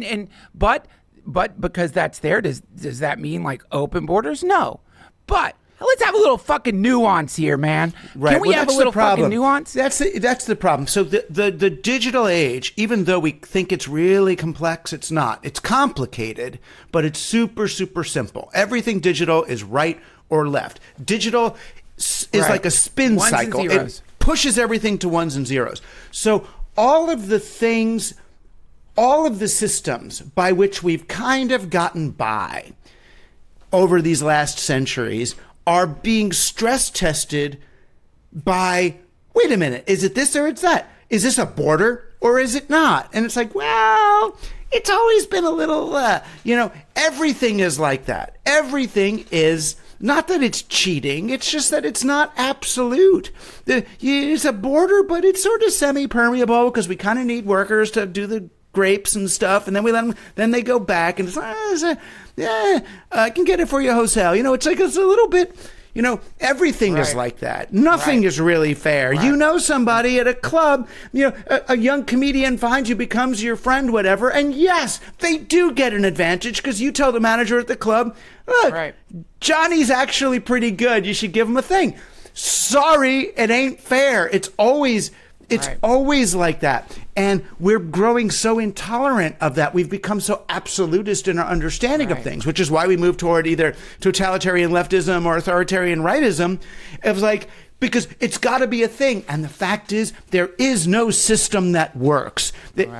but because that's there, does that mean like open borders? No, but. Let's have a little fucking nuance here, man. Right. Can we have a little fucking nuance? That's the problem. So the digital age, even though we think it's really complex, it's not. It's complicated, but it's super, super simple. Everything digital is right or left. Digital is like a spin ones cycle. And zeros. It pushes everything to ones and zeros. So all of the things, all of the systems by which we've kind of gotten by over these last centuries are being stress tested by, wait a minute, is it this or it's that? Is this a border or is it not? And it's like, well, it's always been a little, everything is like that. Everything is, not that it's cheating, it's just that it's not absolute. It's a border, but it's sort of semi-permeable because we kind of need workers to do the grapes and stuff, and then we let them, then they go back and it's like, I can get it for you wholesale. It's like, it's a little bit, everything is like that. Nothing is really fair. Right. Somebody at a club, a young comedian finds you, becomes your friend, whatever, and yes, they do get an advantage because you tell the manager at the club, look, Johnny's actually pretty good. You should give him a thing. Sorry, it ain't fair. It's always like that. And we're growing so intolerant of that. We've become so absolutist in our understanding of things, which is why we move toward either totalitarian leftism or authoritarian rightism. It was like, because it's got to be a thing. And the fact is, there is no system that works.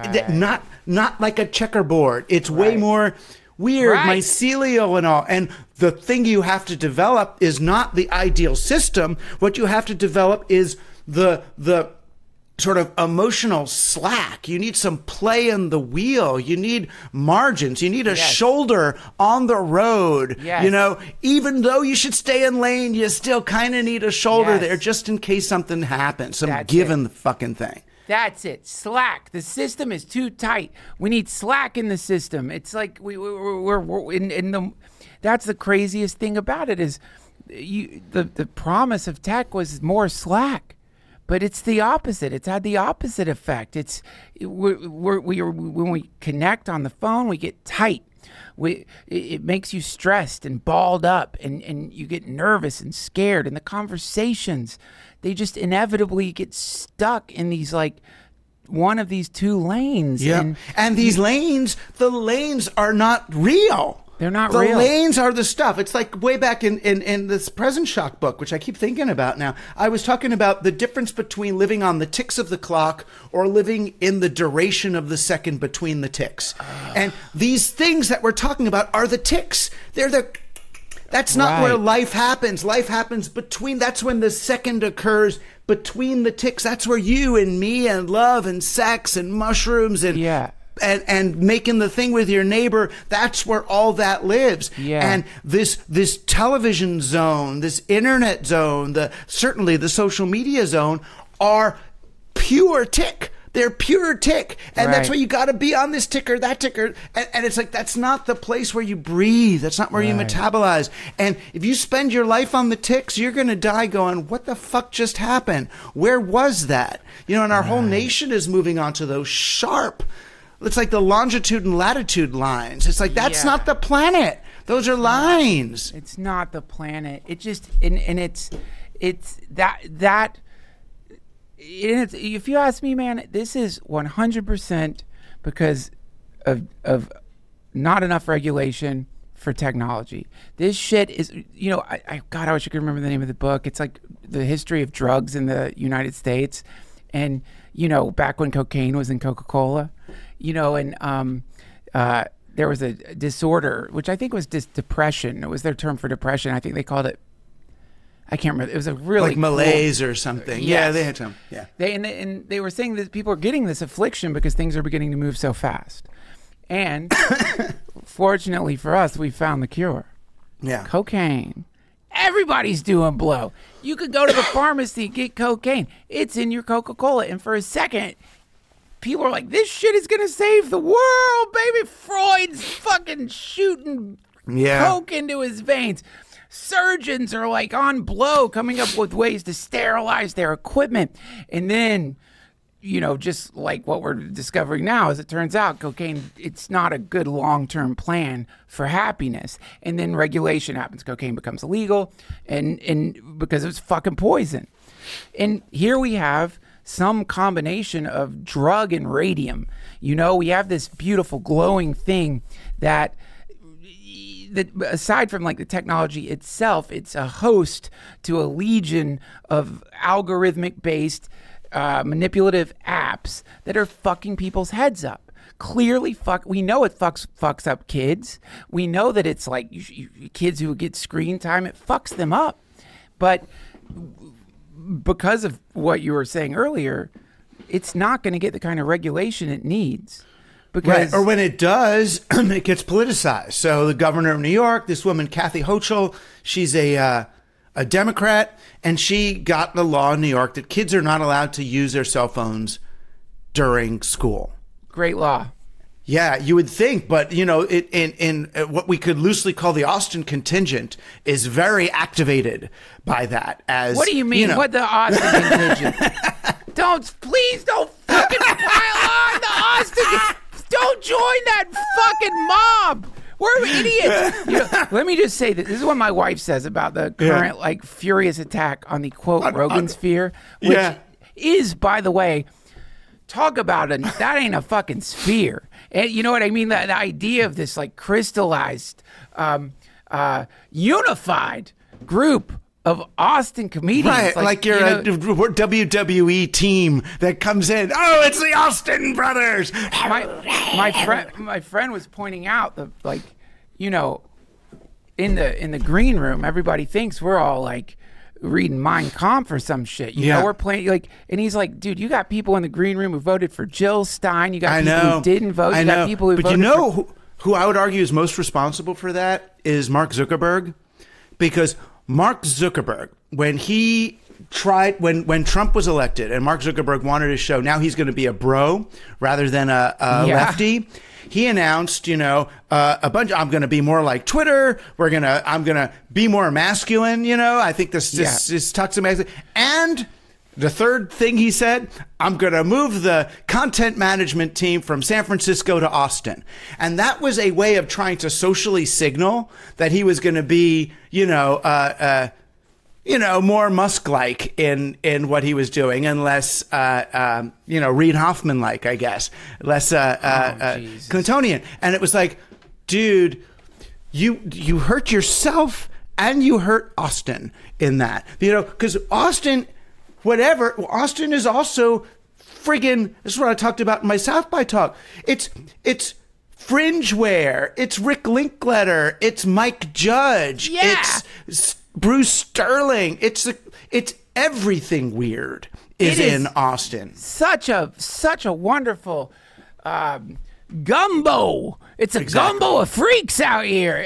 Not like a checkerboard. It's way more weird, mycelial and all. And the thing you have to develop is not the ideal system. What you have to develop is the sort of emotional slack. You need some play in the wheel. You need margins. You need a shoulder on the road. Yes. Even though you should stay in lane, you still kind of need a shoulder there just in case something happens. Some given the fucking thing. That's it. Slack. The system is too tight. We need slack in the system. It's like we're in the. That's the craziest thing about it is, the promise of tech was more slack. But it's the opposite. It's had the opposite effect. When we connect on the phone, we get tight. It makes you stressed and balled up, and you get nervous and scared. And the conversations, they just inevitably get stuck in these one of these two lanes. Yeah, and these lanes, the lanes are not real. They're not real. The lanes are the stuff. It's like way back in this Present Shock book, which I keep thinking about now. I was talking about the difference between living on the ticks of the clock or living in the duration of the second between the ticks. And these things that we're talking about are the ticks. That's not where life happens. Life happens between, that's when the second occurs between the ticks. That's where you and me and love and sex and mushrooms and making the thing with your neighbor, that's where all that lives. And this television zone, this internet zone, certainly the social media zone are pure tick. They're pure tick. And that's why you got to be on this ticker, that ticker. And it's like, that's not the place where you breathe. That's not where you metabolize. And if you spend your life on the ticks, you're going to die going, what the fuck just happened? Where was that? And our whole nation is moving on to those sharp, it's like the longitude and latitude lines. It's like, that's not the planet. Those are lines. It's not the planet. It just, and it's that, if you ask me, man, this is 100% because of not enough regulation, for technology. This shit is, God, I wish I could remember the name of the book. It's like the history of drugs in the United States. And, back when cocaine was in Coca-Cola, and there was a disorder, which I think was depression. It was their term for depression. I think they called it, I can't remember. It was a really like malaise or something. Yes. Yeah, they had some. Yeah. They were saying that people are getting this affliction because things are beginning to move so fast. And fortunately for us, we found the cure. Yeah. Cocaine. Everybody's doing blow. You could go to the pharmacy and get cocaine. It's in your Coca-Cola. And for a second, people are like, this shit is going to save the world, baby. Freud's fucking shooting coke into his veins. Surgeons are like on blow, coming up with ways to sterilize their equipment. And then, just like what we're discovering now, as it turns out, cocaine, it's not a good long-term plan for happiness. And then regulation happens. Cocaine becomes illegal and because it's fucking poison. And here we have some combination of drug and radium. We have this beautiful glowing thing that aside from like the technology itself, it's a host to a legion of algorithmic based manipulative apps that are fucking people's heads up. Clearly, we know it fucks up kids. We know that it's like kids who get screen time, it fucks them up. But because of what you were saying earlier, it's not going to get the kind of regulation it needs. Because, right. Or when it does, it gets politicized. So the governor of New York, this woman, Kathy Hochul, she's a Democrat, and she got the law in New York that kids are not allowed to use their cell phones during school. Great law. Yeah, you would think, but in what we could loosely call the Austin contingent is very activated by that. As what do you mean? What the Austin contingent? Please don't fucking pile on the Austin. Don't join that fucking mob. We're idiots. Let me just say that this is what my wife says about the current furious attack on the quote Rogan sphere, which is, by the way, talk about that ain't a fucking sphere. And you know what I mean? The idea of this crystallized, unified group of Austin comedians. Right, like you're a WWE team that comes in. Oh, it's the Austin brothers. My friend was pointing out in the green room, everybody thinks we're all reading Mein Kampf or some shit. We're playing and he's like, dude, you got people in the green room who voted for Jill Stein. You got people who didn't vote. You got people who voted who I would argue is most responsible for that is Mark Zuckerberg, because Mark Zuckerberg, when Trump was elected and Mark Zuckerberg wanted to show now he's going to be a bro rather than a lefty, he announced, a bunch. I'm going to be more like Twitter. I'm going to be more masculine. I think this toxic masculine. And the third thing he said, I'm going to move the content management team from San Francisco to Austin. And that was a way of trying to socially signal that he was going to be, more Musk-like in what he was doing, and less, Reid Hoffman-like, I guess, less Clintonian. And it was like, dude, you hurt yourself and you hurt Austin in that, because Austin is also friggin', this is what I talked about in my South by talk. It's fringe wear. It's Rick Linklater. It's Mike Judge. Yeah. It's Bruce Sterling. It's everything weird is in Austin. Such a wonderful gumbo. It's a gumbo of freaks out here.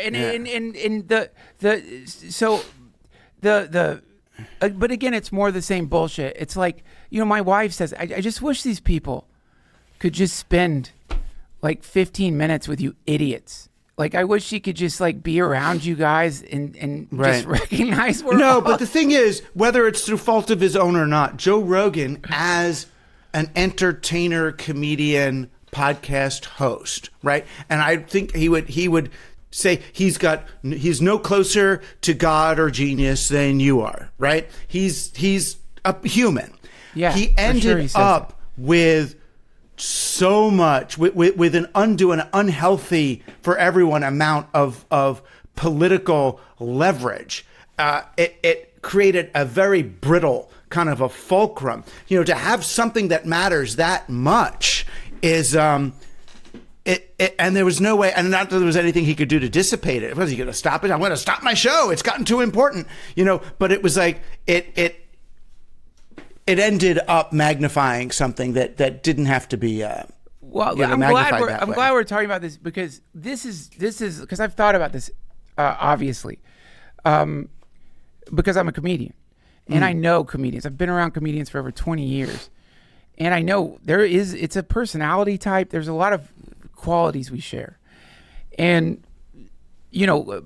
But again, it's more the same bullshit. It's like, my wife says, I just wish these people could just spend 15 minutes with you idiots. I wish she could just be around you guys and just recognize but the thing is, whether it's through fault of his own or not, Joe Rogan, as an entertainer, comedian, podcast host, right? And I think he would say he's no closer to God or genius than you are, right? He's a human. Yeah, he ended up with so much with an undue and unhealthy for everyone amount of political leverage. It created a very brittle kind of a fulcrum. You know, to have something that matters that much is and there was no way, and not that there was anything he could do to dissipate it. Was he going to stop it? I'm going to stop my show. It's gotten too important, you know. But it was like it ended up magnifying something that didn't have to be. Well, I'm glad we're talking about this because this is because I've thought about this obviously because I'm a comedian and I know comedians. I've been around comedians for over 20 years, and I know it's a personality type. There's a lot of qualities we share, and you know,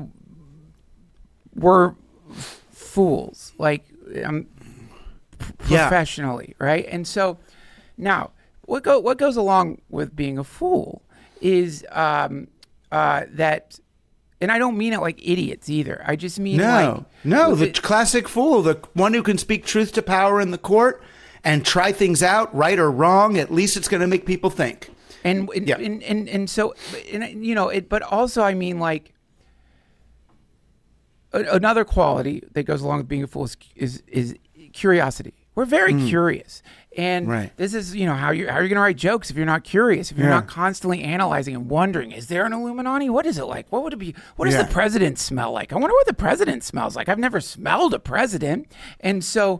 we're fools. Like professionally, right? And so now what goes along with being a fool is that, and I don't mean it like idiots either. I just mean the classic fool, the one who can speak truth to power in the court and try things out, right or wrong. At least it's going to make people think. And so you know it, but also I mean like another quality that goes along with being a fool is curiosity. We're very curious, and this is, you know, how you're going to write jokes if you're not curious, if you're not constantly analyzing and wondering, is there an Illuminati? What is it like? What would it be? What does the president smell like? I wonder what the president smells like. I've never smelled a president, and so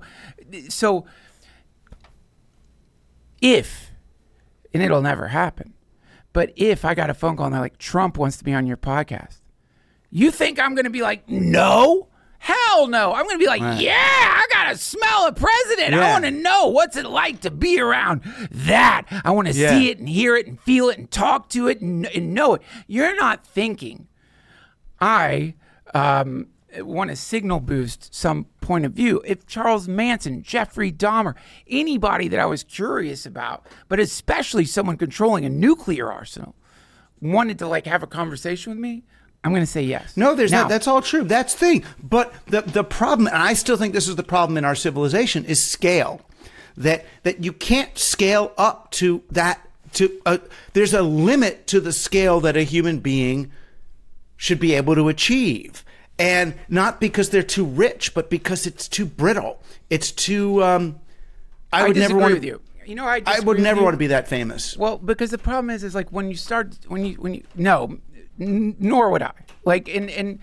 if, and it'll never happen, but if I got a phone call and they're like, Trump wants to be on your podcast, you think I'm going to be like, no? Hell no. I'm going to be like, yeah, I got to smell a president. Yeah. I want to know what's it like to be around that. I want to see it and hear it and feel it and talk to it and know it. You're not thinking, I want to signal boost some point of view. If Charles Manson, Jeffrey Dahmer, anybody that I was curious about, but especially someone controlling a nuclear arsenal, wanted to like have a conversation with me, I'm going to say yes. No, that's all true. That's the thing. But the problem, and I still think this is the problem in our civilization, is scale. That you can't scale up to that. There's a limit to the scale that a human being should be able to achieve. And not because they're too rich, but because it's too brittle. It's too... I would never want with you. You know, I would never want to be that famous. Well, because the problem is like when you nor would I. Like, and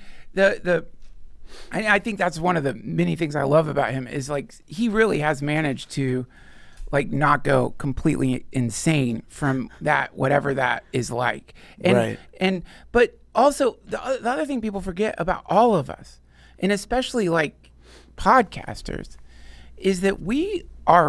I think that's one of the many things I love about him is like he really has managed to like not go completely insane from that, whatever that is like. And but also the other thing people forget about all of us, and especially like podcasters, is that we're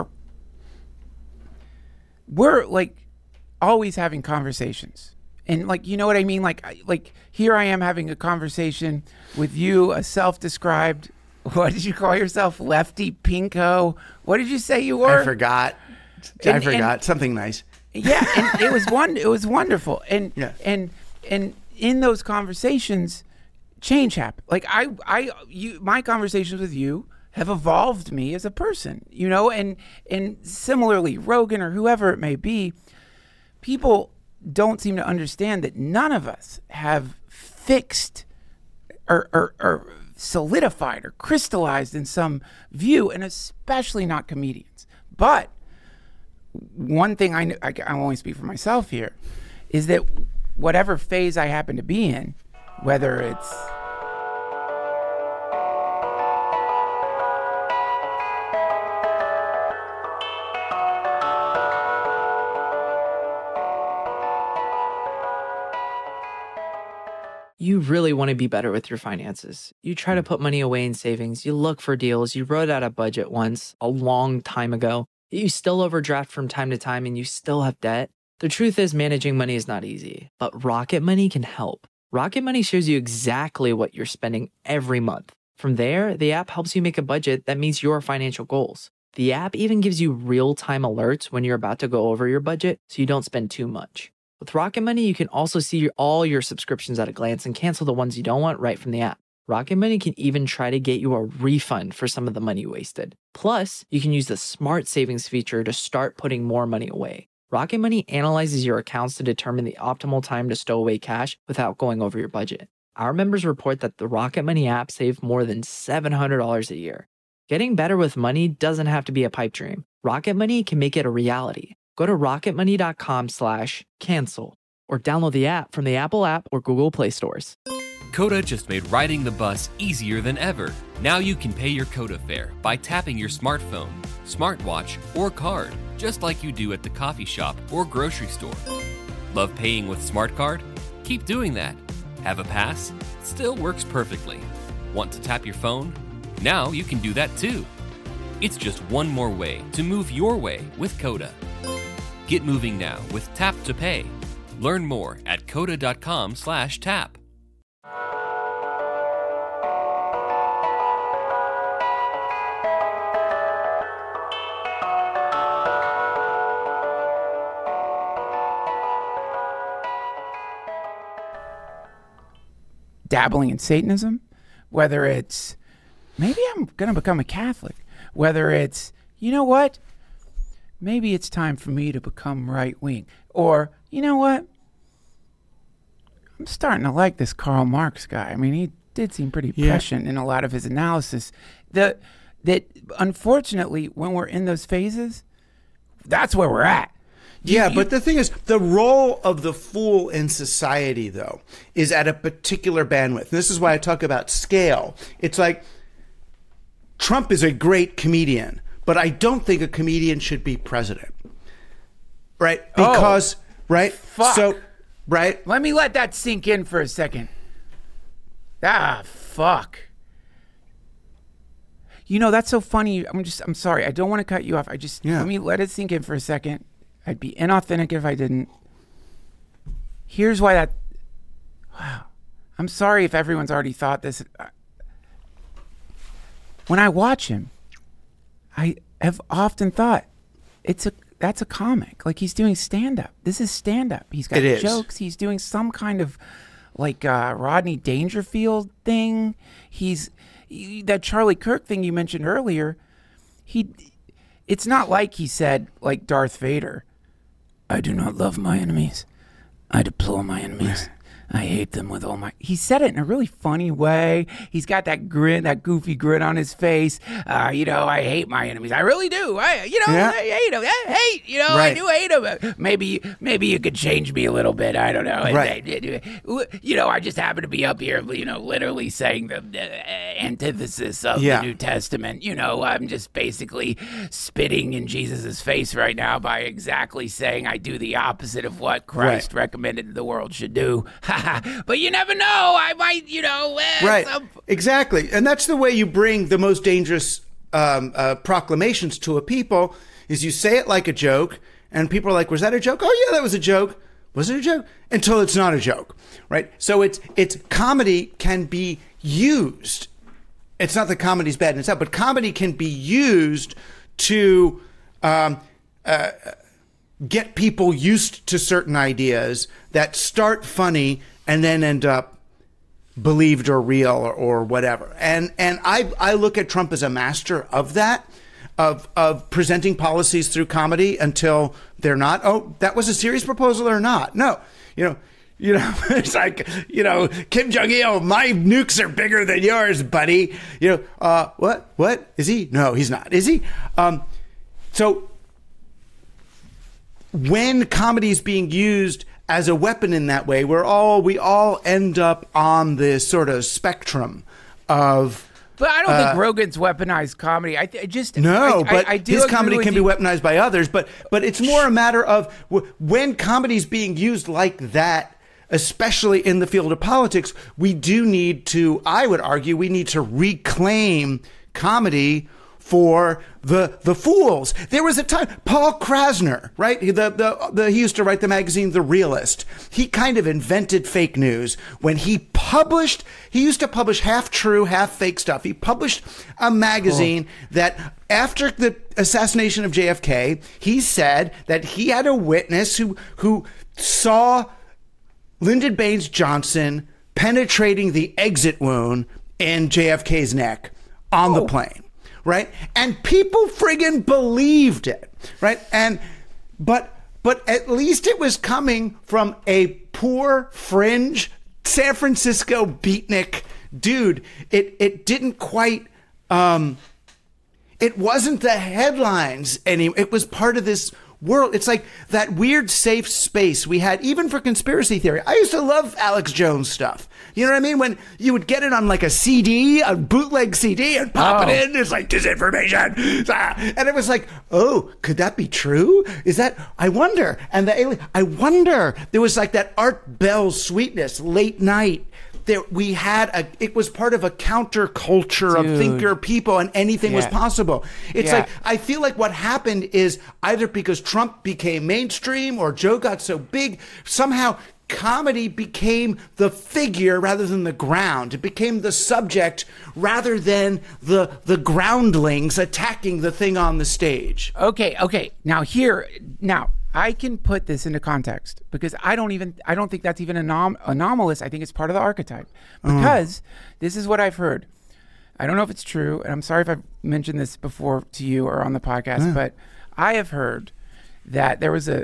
like always having conversations. And like, you know what I mean? Like here I am having a conversation with you, a self-described, what did you call yourself? Lefty Pinko. What did you say you were? I forgot. Something nice. Yeah. And it was wonderful. And in those conversations, change happened. Like my conversations with you have evolved me as a person, you know, and similarly, Rogan or whoever it may be, people don't seem to understand that none of us have fixed or solidified or crystallized in some view, and especially not comedians. But one thing I only speak for myself here is that whatever phase I happen to be in, whether it's you really want to be better with your finances. You try to put money away in savings. You look for deals. You wrote out a budget once a long time ago. You still overdraft from time to time and you still have debt. The truth is managing money is not easy, but Rocket Money can help. Rocket Money shows you exactly what you're spending every month. From there, the app helps you make a budget that meets your financial goals. The app even gives you real-time alerts when you're about to go over your budget so you don't spend too much. With Rocket Money, you can also see all your subscriptions at a glance and cancel the ones you don't want right from the app. Rocket Money can even try to get you a refund for some of the money you wasted. Plus, you can use the Smart Savings feature to start putting more money away. Rocket Money analyzes your accounts to determine the optimal time to stow away cash without going over your budget. Our members report that the Rocket Money app saved more than $700 a year. Getting better with money doesn't have to be a pipe dream. Rocket Money can make it a reality. Go to rocketmoney.com/cancel or download the app from the Apple app or Google Play stores. Coda just made riding the bus easier than ever. Now you can pay your Coda fare by tapping your smartphone, smartwatch, or card, just like you do at the coffee shop or grocery store. Love paying with Smart Card? Keep doing that. Have a pass? Still works perfectly. Want to tap your phone? Now you can do that too. It's just one more way to move your way with Coda. Get moving now with Tap to Pay. Learn more at coda.com/tap. Dabbling in Satanism, whether it's maybe I'm going to become a Catholic, whether it's, you know what, maybe it's time for me to become right wing, or, you know what, I'm starting to like this Karl Marx guy. I mean, he did seem pretty prescient in a lot of his analysis. That unfortunately, when we're in those phases, that's where we're at. But the thing is, the role of the fool in society, though, is at a particular bandwidth. And this is why I talk about scale. It's like Trump is a great comedian, but I don't think a comedian should be president. Right? Because, right? Fuck. So, right? Let me let that sink in for a second. Fuck. You know, that's so funny. I'm sorry. I don't want to cut you off. Let me let it sink in for a second. I'd be inauthentic if I didn't. Here's why wow. I'm sorry if everyone's already thought this. When I watch him, I have often thought that's a comic. Like, he's doing stand-up. This is stand-up. He's got jokes. He's doing some kind of like Rodney Dangerfield thing. That Charlie Kirk thing you mentioned earlier. It's not like he said, like Darth Vader, I do not love my enemies. I deplore my enemies. I hate them with all my... He said it in a really funny way. He's got that grin, that goofy grin on his face. I hate my enemies. I really do. I hate them. I do hate them. Maybe you could change me a little bit. I don't know. Right. I just happen to be up here, literally saying the antithesis of the New Testament. I'm just basically spitting in Jesus's face right now by exactly saying I do the opposite of what Christ recommended the world should do. But you never know. I might, right. Exactly. And that's the way you bring the most dangerous proclamations to a people, is you say it like a joke, and people are like, was that a joke? Oh, yeah, that was a joke. Was it a joke? Until it's not a joke, right? So it's comedy can be used. It's not that comedy's bad in itself, but comedy can be used to get people used to certain ideas that start funny and then end up believed or real or whatever. And I look at Trump as a master of that, of presenting policies through comedy until they're not. Oh, that was a serious proposal or not? No, it's like, Kim Jong-il, my nukes are bigger than yours, buddy. What is he? No, he's not. Is he? So when comedy is being used as a weapon in that way, we all end up on this sort of spectrum of. But I don't think Rogan's weaponized comedy. I do his comedy can be weaponized by others. But it's more a matter of when comedy is being used like that, especially in the field of politics. We do need to. I would argue we need to reclaim comedy for the fools. There was a time, Paul Krasner, right? He used to write the magazine The Realist. He kind of invented fake news when he used to publish half true, half fake stuff. He published a magazine that after the assassination of JFK, he said that he had a witness who saw Lyndon Baines Johnson penetrating the exit wound in JFK's neck on the plane. Right? And people friggin' believed it. Right? But but at least it was coming from a poor fringe San Francisco beatnik dude. It didn't quite, it wasn't the headlines anymore. It was part of this world. It's like that weird safe space we had, even for conspiracy theory. I used to love Alex Jones stuff. You know what I mean? When you would get it on like a CD, a bootleg CD, and pop it in, it's like disinformation. And it was like, oh, could that be true? Is that, I wonder. And the alien, I wonder. There was like that Art Bell sweetness, late night. There, we had it was part of a counterculture of thinker people, and anything was possible. It's like, I feel like what happened is either because Trump became mainstream or Joe got so big, somehow comedy became the figure rather than the ground. It became the subject rather than the groundlings attacking the thing on the stage. Okay. Now I can put this into context because I don't think that's even anomalous. I think it's part of the archetype because this is what I've heard. I don't know if it's true, and I'm sorry if I've mentioned this before to you or on the podcast, but I have heard that there was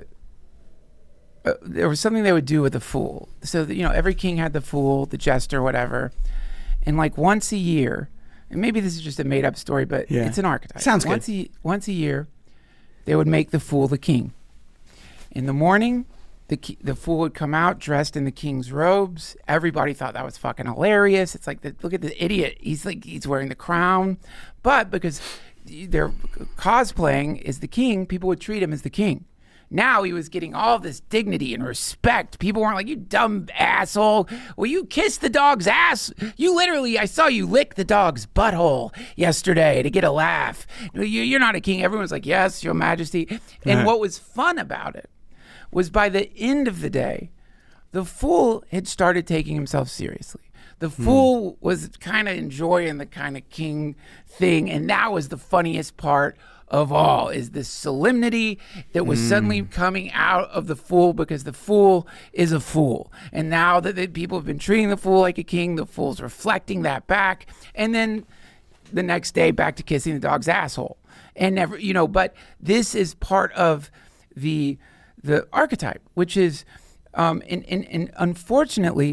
something they would do with the fool. So that, every king had the fool, the jester, whatever, and like once a year, and maybe this is just a made up story, but it's an archetype. Sounds good. Once a year, they would make the fool the king. In the morning, the fool would come out dressed in the king's robes. Everybody thought that was fucking hilarious. It's like, look at the idiot. He's wearing the crown. But because they're cosplaying as the king, people would treat him as the king. Now he was getting all this dignity and respect. People weren't like, you dumb asshole. Well, you kissed the dog's ass. I saw you lick the dog's butthole yesterday to get a laugh. You're not a king. Everyone's like, yes, your majesty. And what was fun about it was by the end of the day, the fool had started taking himself seriously. The fool was kind of enjoying the kind of king thing. And that was the funniest part of all, is the solemnity that was suddenly coming out of the fool, because the fool is a fool. And now that the people have been treating the fool like a king, the fool's reflecting that back. And then the next day, back to kissing the dog's asshole. And never, but this is part of the archetype, which is, and unfortunately,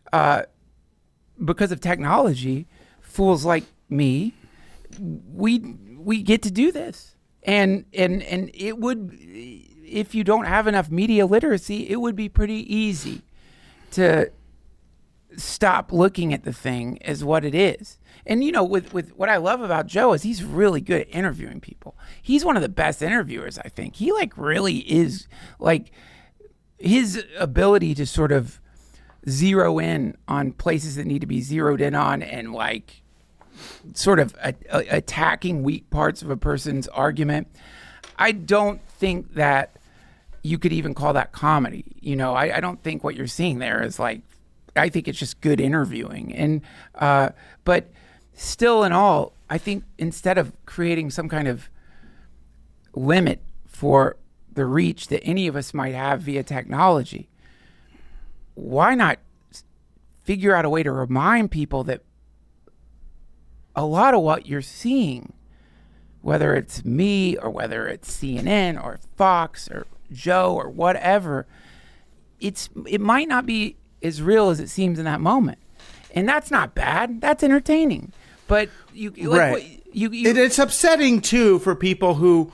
because of technology, fools like me, we get to do this, and it would, if you don't have enough media literacy, it would be pretty easy to stop looking at the thing as what it is. And with what I love about Joe is he's really good at interviewing people. He's one of the best interviewers, I think. He really is, like, his ability to sort of zero in on places that need to be zeroed in on, and like sort of attacking weak parts of a person's argument. I don't think that you could even call that comedy. I don't think what you're seeing there is like, I think it's just good interviewing. And but still in all, I think instead of creating some kind of limit for the reach that any of us might have via technology, why not figure out a way to remind people that a lot of what you're seeing, whether it's me or whether it's CNN or Fox or Joe or whatever, it might not be as real as it seems in that moment. And that's not bad. That's entertaining. But it's upsetting too for people who,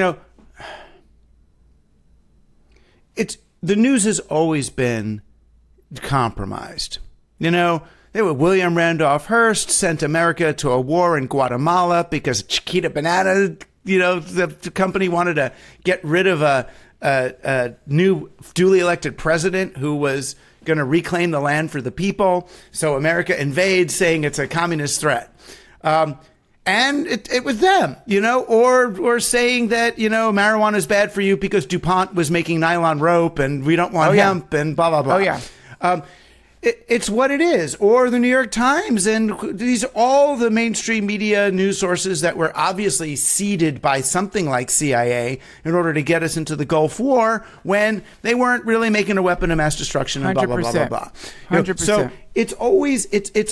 the news has always been compromised. William Randolph Hearst sent America to a war in Guatemala because Chiquita Banana, the company wanted to get rid of a new duly elected president who was going to reclaim the land for the people. So America invades, saying it's a communist threat. And it was them, or saying that, marijuana is bad for you because DuPont was making nylon rope and we don't want hemp and blah, blah, blah. Oh, yeah. It's what it is. Or the New York Times, and these are all the mainstream media news sources that were obviously seeded by something like CIA in order to get us into the Gulf War when they weren't really making a weapon of mass destruction and blah, blah, blah, blah, blah. 100%. So it's always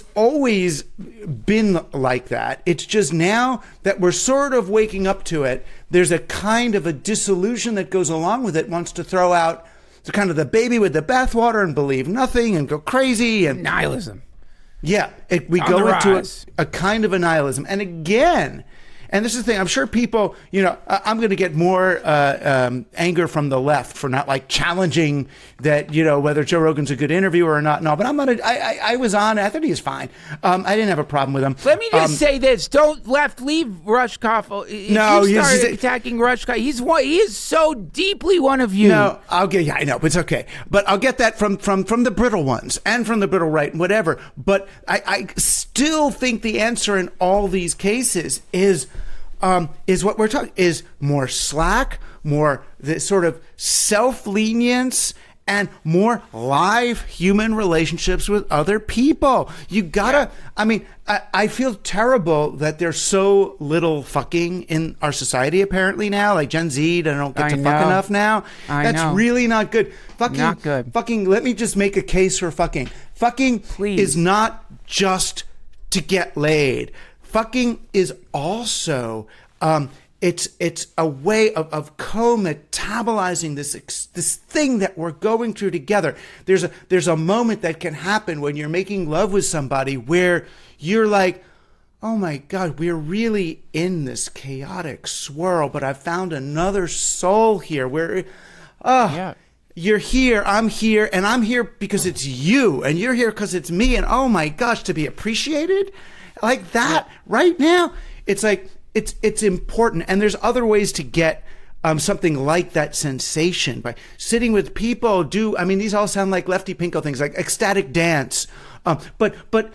been like that. It's just now that we're sort of waking up to it, there's a kind of a disillusion that goes along with it, wants to throw out the kind of the baby with the bathwater and believe nothing and go crazy and Nihilism. yeah, we On go the into rise. a kind of a nihilism. And again, and this is the thing, I'm sure people, I'm going to get more anger from the left for not like challenging that, whether Joe Rogan's a good interviewer or not. No, but I was on, I thought he was fine. I didn't have a problem with him. Let me just say this: don't leave Rushkoff. If No, you he's- start attacking Rushkoff. He is so deeply one of you. No, yeah, I know, but it's okay. But I'll get that from the brittle ones and from the brittle right and whatever. But I still think the answer in all these cases is what we're talking is more slack, more the sort of self-lenience, and more live human relationships with other people. You gotta, I feel terrible that there's so little fucking in our society apparently now. Like Gen Z, they don't get to fuck enough now. That's really not good. Not good. Fucking, let me just make a case for fucking. Fucking Please. is not just to get laid. Fucking is also, it's a way of co-metabolizing this thing that we're going through together. There's a moment that can happen when you're making love with somebody where you're like, oh my God, we're really in this chaotic swirl, but I found another soul here where, Yeah. you're here, I'm here, and I'm here because it's you, and you're here because it's me, and oh my gosh, to be appreciated like that right now, it's like, it's important. And there's other ways to get something like that sensation by sitting with people. These all sound like Lefty Pinko things, like ecstatic dance, but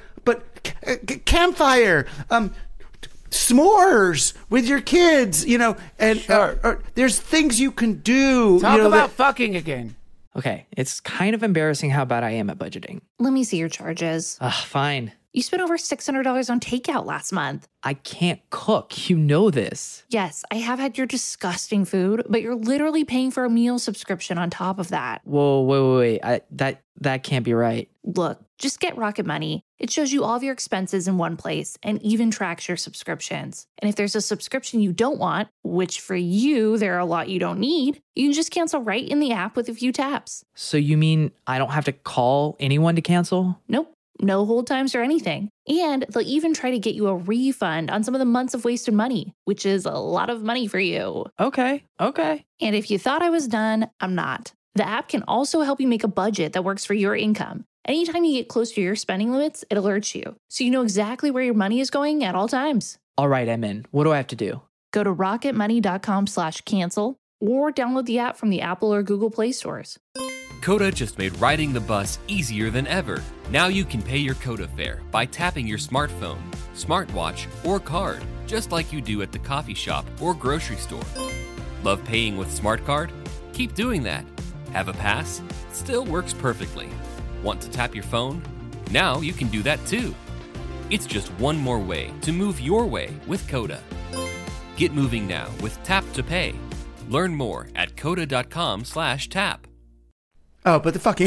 campfire, s'mores with your kids, and Sure. there's things you can do. Talk about fucking again. Okay, it's kind of embarrassing how bad I am at budgeting. Let me see your charges. Fine. You spent over $600 on takeout last month. I can't cook. You know this. Yes, I have had your disgusting food, but you're literally paying for a meal subscription on top of that. Whoa, wait. That can't be right. Look, just get Rocket Money. It shows you all of your expenses in one place and even tracks your subscriptions. And if there's a subscription you don't want, which for you, there are a lot you don't need, you can just cancel right in the app with a few taps. So you mean I don't have to call anyone to cancel? Nope. No hold times or anything. And they'll even try to get you a refund on some of the months of wasted money, which is a lot of money for you. Okay. And if you thought I was done, I'm not. The app can also help you make a budget that works for your income. Anytime you get close to your spending limits, it alerts you, so you know exactly where your money is going at all times. All right, I'm in. What do I have to do? Go to rocketmoney.com/cancel or download the app from the Apple or Google Play stores. Coda just made riding the bus easier than ever. Now you can pay your Coda fare by tapping your smartphone, smartwatch, or card, just like you do at the coffee shop or grocery store. Love paying with Smart Card? Keep doing that. Have a pass? Still works perfectly. Want to tap your phone? Now you can do that too. It's just one more way to move your way with Coda. Get moving now with Tap to Pay. Learn more at coda.com/tap. Oh, but the fucking...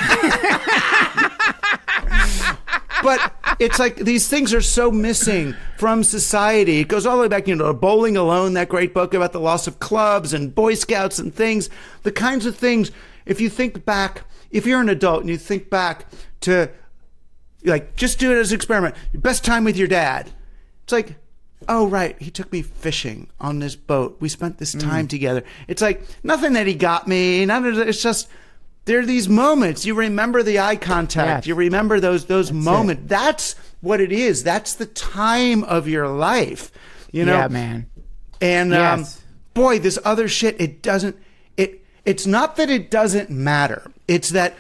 But it's like these things are so missing from society. It goes all the way back, to Bowling Alone, that great book about the loss of clubs and Boy Scouts and things. The kinds of things, if you think back, if you're an adult and you think back to, like, just do it as an experiment. Your best time with your dad. It's like, oh, right, he took me fishing on this boat. We spent this time together. It's like, nothing that he got me. It's just... There are these moments. You remember the eye contact. Yes. You remember those moments. That's what it is. That's the time of your life. Yeah, man. And Yes. boy, this other shit, it's not that it doesn't matter. It's that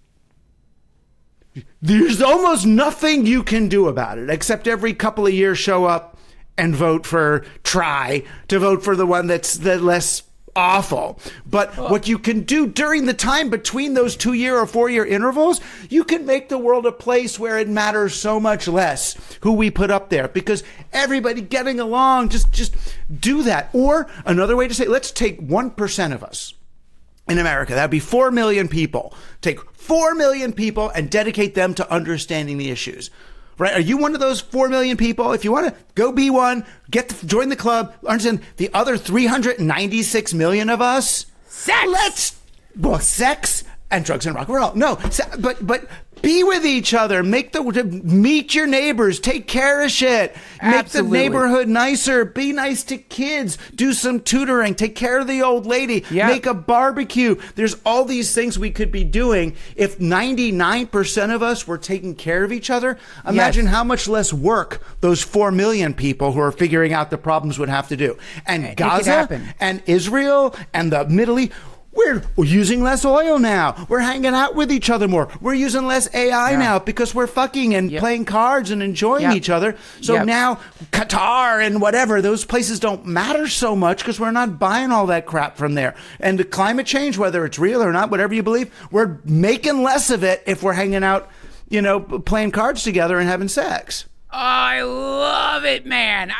there's almost nothing you can do about it except every couple of years show up and try to vote for the one that's the less awful. But what you can do during the time between those 2-year or 4-year intervals, you can make the world a place where it matters so much less who we put up there, because everybody getting along, just do that. Or another way to say, let's take 1% of us in America. That'd be 4 million people. Take 4 million people and dedicate them to understanding the issues. Right? Are you one of those 4 million people? If you want to go be one, join the club, understand the other 396 million of us. Sex! Sex and drugs and rock and roll. No, but be with each other. Meet your neighbors. Take care of shit. Absolutely. Make the neighborhood nicer. Be nice to kids. Do some tutoring. Take care of the old lady. Yep. Make a barbecue. There's all these things we could be doing. If 99% of us were taking care of each other, imagine how much less work those 4 million people who are figuring out the problems would have to do. And Gaza and Israel and the Middle East, we're using less oil now. We're hanging out with each other more. We're using less AI now because we're fucking and playing cards and enjoying each other. So now Qatar and whatever, those places don't matter so much because we're not buying all that crap from there. And the climate change, whether it's real or not, whatever you believe, we're making less of it if we're hanging out, playing cards together and having sex. Oh, I love it, man.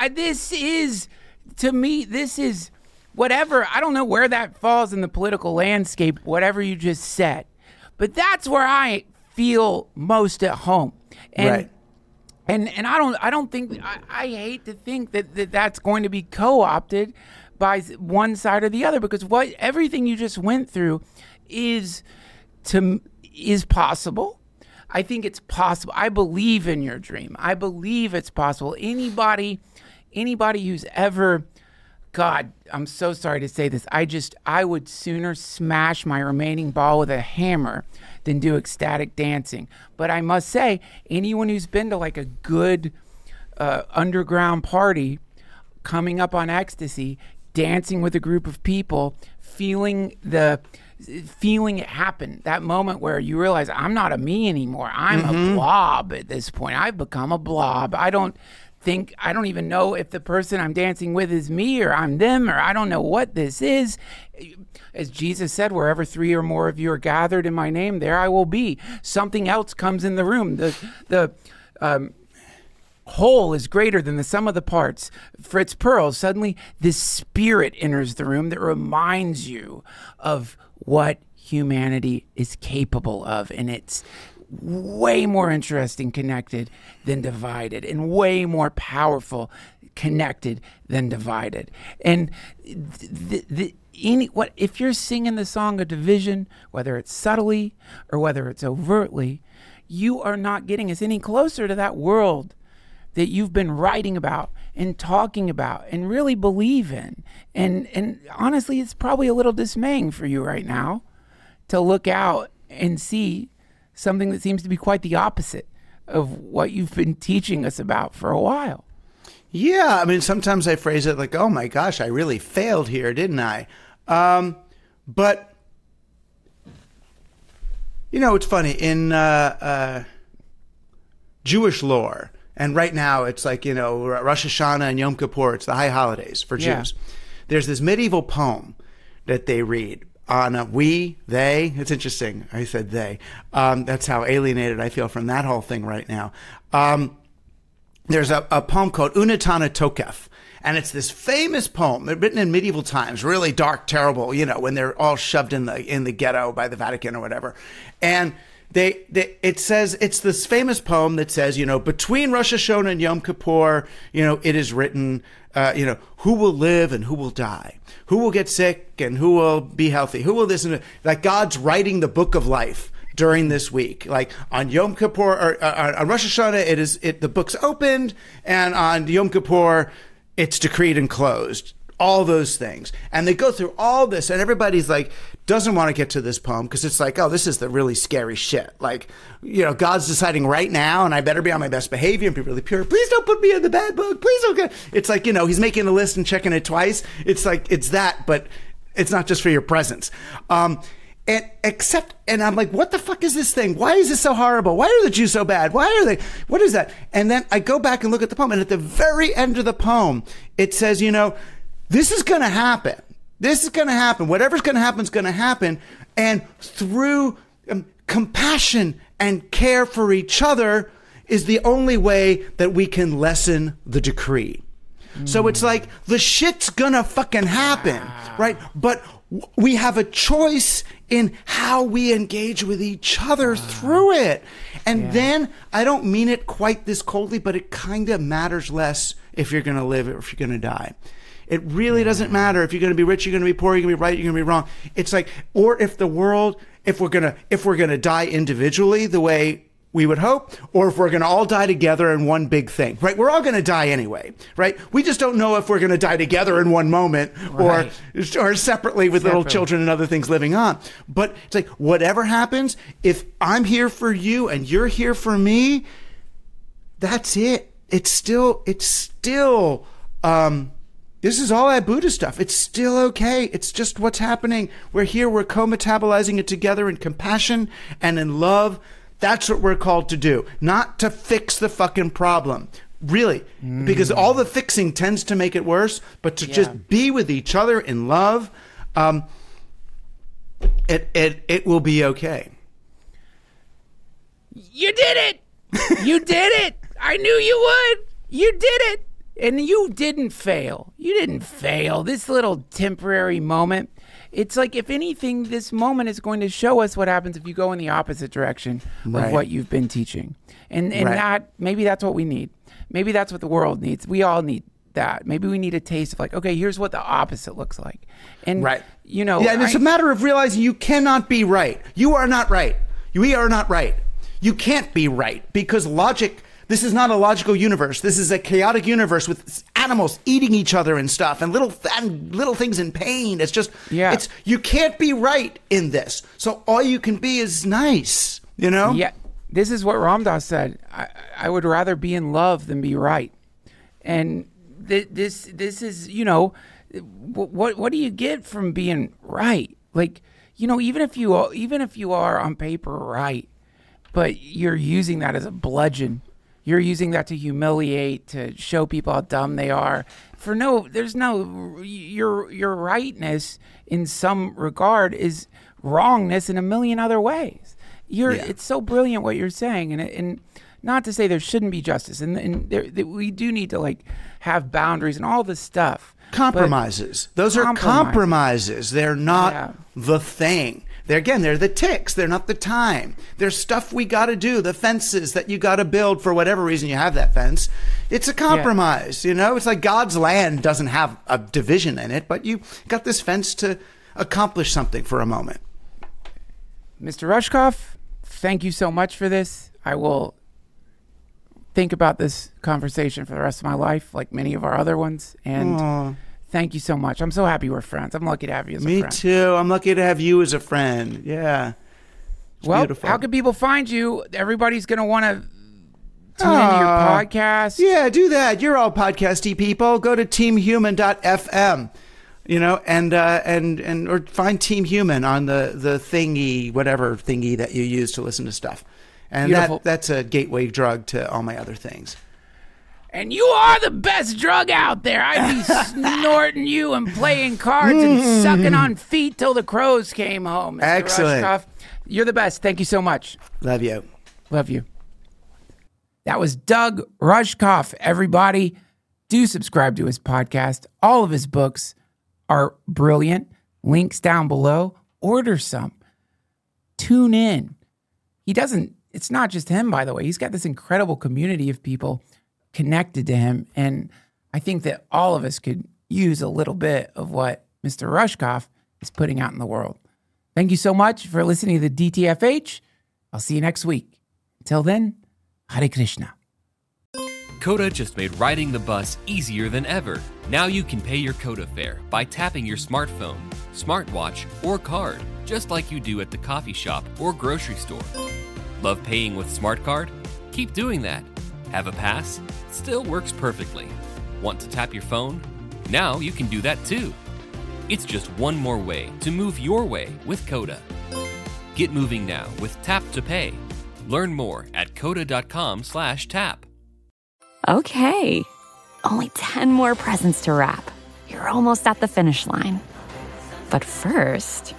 To me, this is whatever. I don't know where that falls in the political landscape, whatever you just said. But that's where I feel most at home. And, right. And I don't think, I hate to think that that's going to be co-opted by one side or the other, because everything you just went through is possible. I think it's possible. I believe in your dream. I believe it's possible. Anybody who's ever, God, I'm so sorry to say this. I would sooner smash my remaining ball with a hammer than do ecstatic dancing. But I must say, anyone who's been to like a good underground party, coming up on ecstasy, dancing with a group of people, feeling it happen, that moment where you realize I'm not a me anymore. I'm a blob at this point. I've become a blob. I don't even know if the person I'm dancing with is me or I'm them, or I don't know what this is. As Jesus said, wherever 3 or more of you are gathered in my name, there I will be. Something else comes in the room. The whole is greater than the sum of the parts. Fritz Perls, suddenly this spirit enters the room that reminds you of what humanity is capable of, and it's way more interesting connected than divided, and way more powerful connected than divided. And if you're singing the song of division, whether it's subtly or whether it's overtly, you are not getting us any closer to that world that you've been writing about and talking about and really believe in. And honestly, it's probably a little dismaying for you right now to look out and see something that seems to be quite the opposite of what you've been teaching us about for a while. Yeah, I mean, sometimes I phrase it like, oh my gosh, I really failed here, didn't I? But, it's funny. In Jewish lore, and right now it's like, Rosh Hashanah and Yom Kippur, it's the high holidays for Jews. There's this medieval poem that they read on they. It's interesting. I said they. That's how alienated I feel from that whole thing right now. There's a poem called Unetana Tokef. And it's this famous poem written in medieval times, really dark, terrible, when they're all shoved in the ghetto by the Vatican or whatever. And it says, it's this famous poem that says, between Rosh Hashanah and Yom Kippur, it is written, who will live and who will die, who will get sick and who will be healthy, who will this and that. Like God's writing the book of life during this week. Like on Yom Kippur, or on Rosh Hashanah, the book's opened, and on Yom Kippur, it's decreed and closed. All those things. And they go through all this, and everybody's like, doesn't want to get to this poem because it's like, oh, this is the really scary shit. Like, God's deciding right now, and I better be on my best behavior and be really pure. Please don't put me in the bad book. Please don't get. It's like, he's making the list and checking it twice. It's like, it's that, but it's not just for your presence. And I'm like, what the fuck is this thing? Why is this so horrible? Why are the Jews so bad? What is that? And then I go back and look at the poem, and at the very end of the poem, it says, this is going to happen. This is going to happen. Whatever's going to happen is going to happen. And through compassion and care for each other is the only way that we can lessen the decree. So it's like the shit's going to fucking happen, right? But we have a choice in how we engage with each other through it. And then I don't mean it quite this coldly, but it kind of matters less if you're going to live or if you're going to die. It really doesn't matter if you're going to be rich, you're going to be poor, you're going to be right, you're going to be wrong. It's like, or if the world, if we're going to die individually the way we would hope, or if we're going to all die together in one big thing, right? We're all going to die anyway, right? We just don't know if we're going to die together in one moment or separately with little children and other things living on. But it's like, whatever happens, if I'm here for you and you're here for me, that's it. It's still, this is all that Buddha stuff. It's still okay. It's just what's happening. We're here. We're co-metabolizing it together in compassion and in love. That's what we're called to do. Not to fix the fucking problem. Really. Because all the fixing tends to make it worse. But to just be with each other in love, it will be okay. You did it! You did it! I knew you would! You did it! And you didn't fail. You didn't fail. This little temporary moment, it's like, if anything, this moment is going to show us what happens if you go in the opposite direction of what you've been teaching. And that, maybe that's what we need. Maybe that's what the world needs. We all need that. Maybe we need a taste of like, okay, here's what the opposite looks like. And, you know. Yeah, and it's a matter of realizing you cannot be right. You are not right. We are not right. You can't be right because logic. This is not a logical universe. This is a chaotic universe with animals eating each other and stuff and little things in pain. It's just, you can't be right in this. So all you can be is nice, you know? Yeah. This is what Ram Dass said. I would rather be in love than be right. And this is, you know, what do you get from being right? Like, you know, even if you are on paper right, but you're using that as a bludgeon. You're using that to humiliate, to show people how dumb they are. Your rightness in some regard is wrongness in a million other ways. It's so brilliant what you're saying, and not to say there shouldn't be justice, and we do need to like have boundaries and all this stuff. Compromises. Those are compromises. They're not the thing. They're the ticks. They're not the time. There's stuff we got to do. The fences that you got to build for whatever reason you have that fence. It's a compromise, you know? It's like God's land doesn't have a division in it, but you got this fence to accomplish something for a moment. Mr. Rushkoff, thank you so much for this. I will think about this conversation for the rest of my life, like many of our other ones. And thank you so much. I'm so happy we're friends. I'm lucky to have you as a friend. Me too. I'm lucky to have you as a friend. Yeah. It's beautiful. How can people find you? Everybody's going to want to tune into your podcast. Yeah, do that. You're all podcasty people. Go to teamhuman.fm, you know, and or find Team Human on the thingy, whatever thingy that you use to listen to stuff. And that's a gateway drug to all my other things. And you are the best drug out there. I'd be snorting you and playing cards and sucking on feet till the crows came home. Mr. Excellent. Rushkoff. You're the best. Thank you so much. Love you. Love you. That was Doug Rushkoff, everybody. Do subscribe to his podcast. All of his books are brilliant. Links down below. Order some. Tune in. It's not just him, by the way. He's got this incredible community of people connected to him. And I think that all of us could use a little bit of what Mr. Rushkoff is putting out in the world. Thank you so much for listening to the DTFH. I'll see you next week. Until then, Hare Krishna. Coda just made riding the bus easier than ever. Now you can pay your Coda fare by tapping your smartphone, smartwatch, or card, just like you do at the coffee shop or grocery store. Love paying with Smart Card? Keep doing that. Have a pass? Still works perfectly. Want to tap your phone? Now you can do that too. It's just one more way to move your way with Coda. Get moving now with Tap to Pay. Learn more at coda.com/tap. Okay, only 10 more presents to wrap. You're almost at the finish line. But first...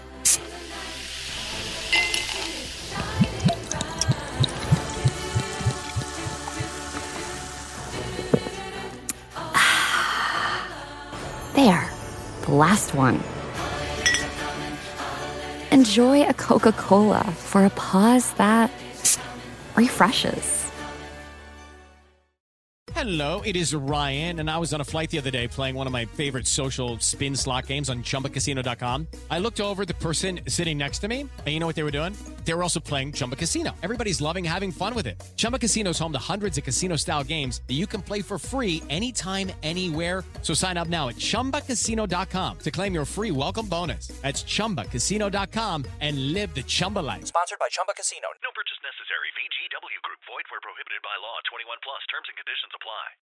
There, the last one. enjoy a Coca-Cola for a pause that refreshes. Hello, it is Ryan, and I was on a flight the other day playing one of my favorite social spin slot games on ChumbaCasino.com. I looked over at the person sitting next to me, and you know what they were doing? They were also playing Chumba Casino. Everybody's loving having fun with it. Chumba Casino is home to hundreds of casino-style games that you can play for free anytime, anywhere. So sign up now at ChumbaCasino.com to claim your free welcome bonus. That's ChumbaCasino.com and live the Chumba life. Sponsored by Chumba Casino. No purchase necessary. VGW Group. Void where prohibited by law. 21 plus. Terms and conditions apply.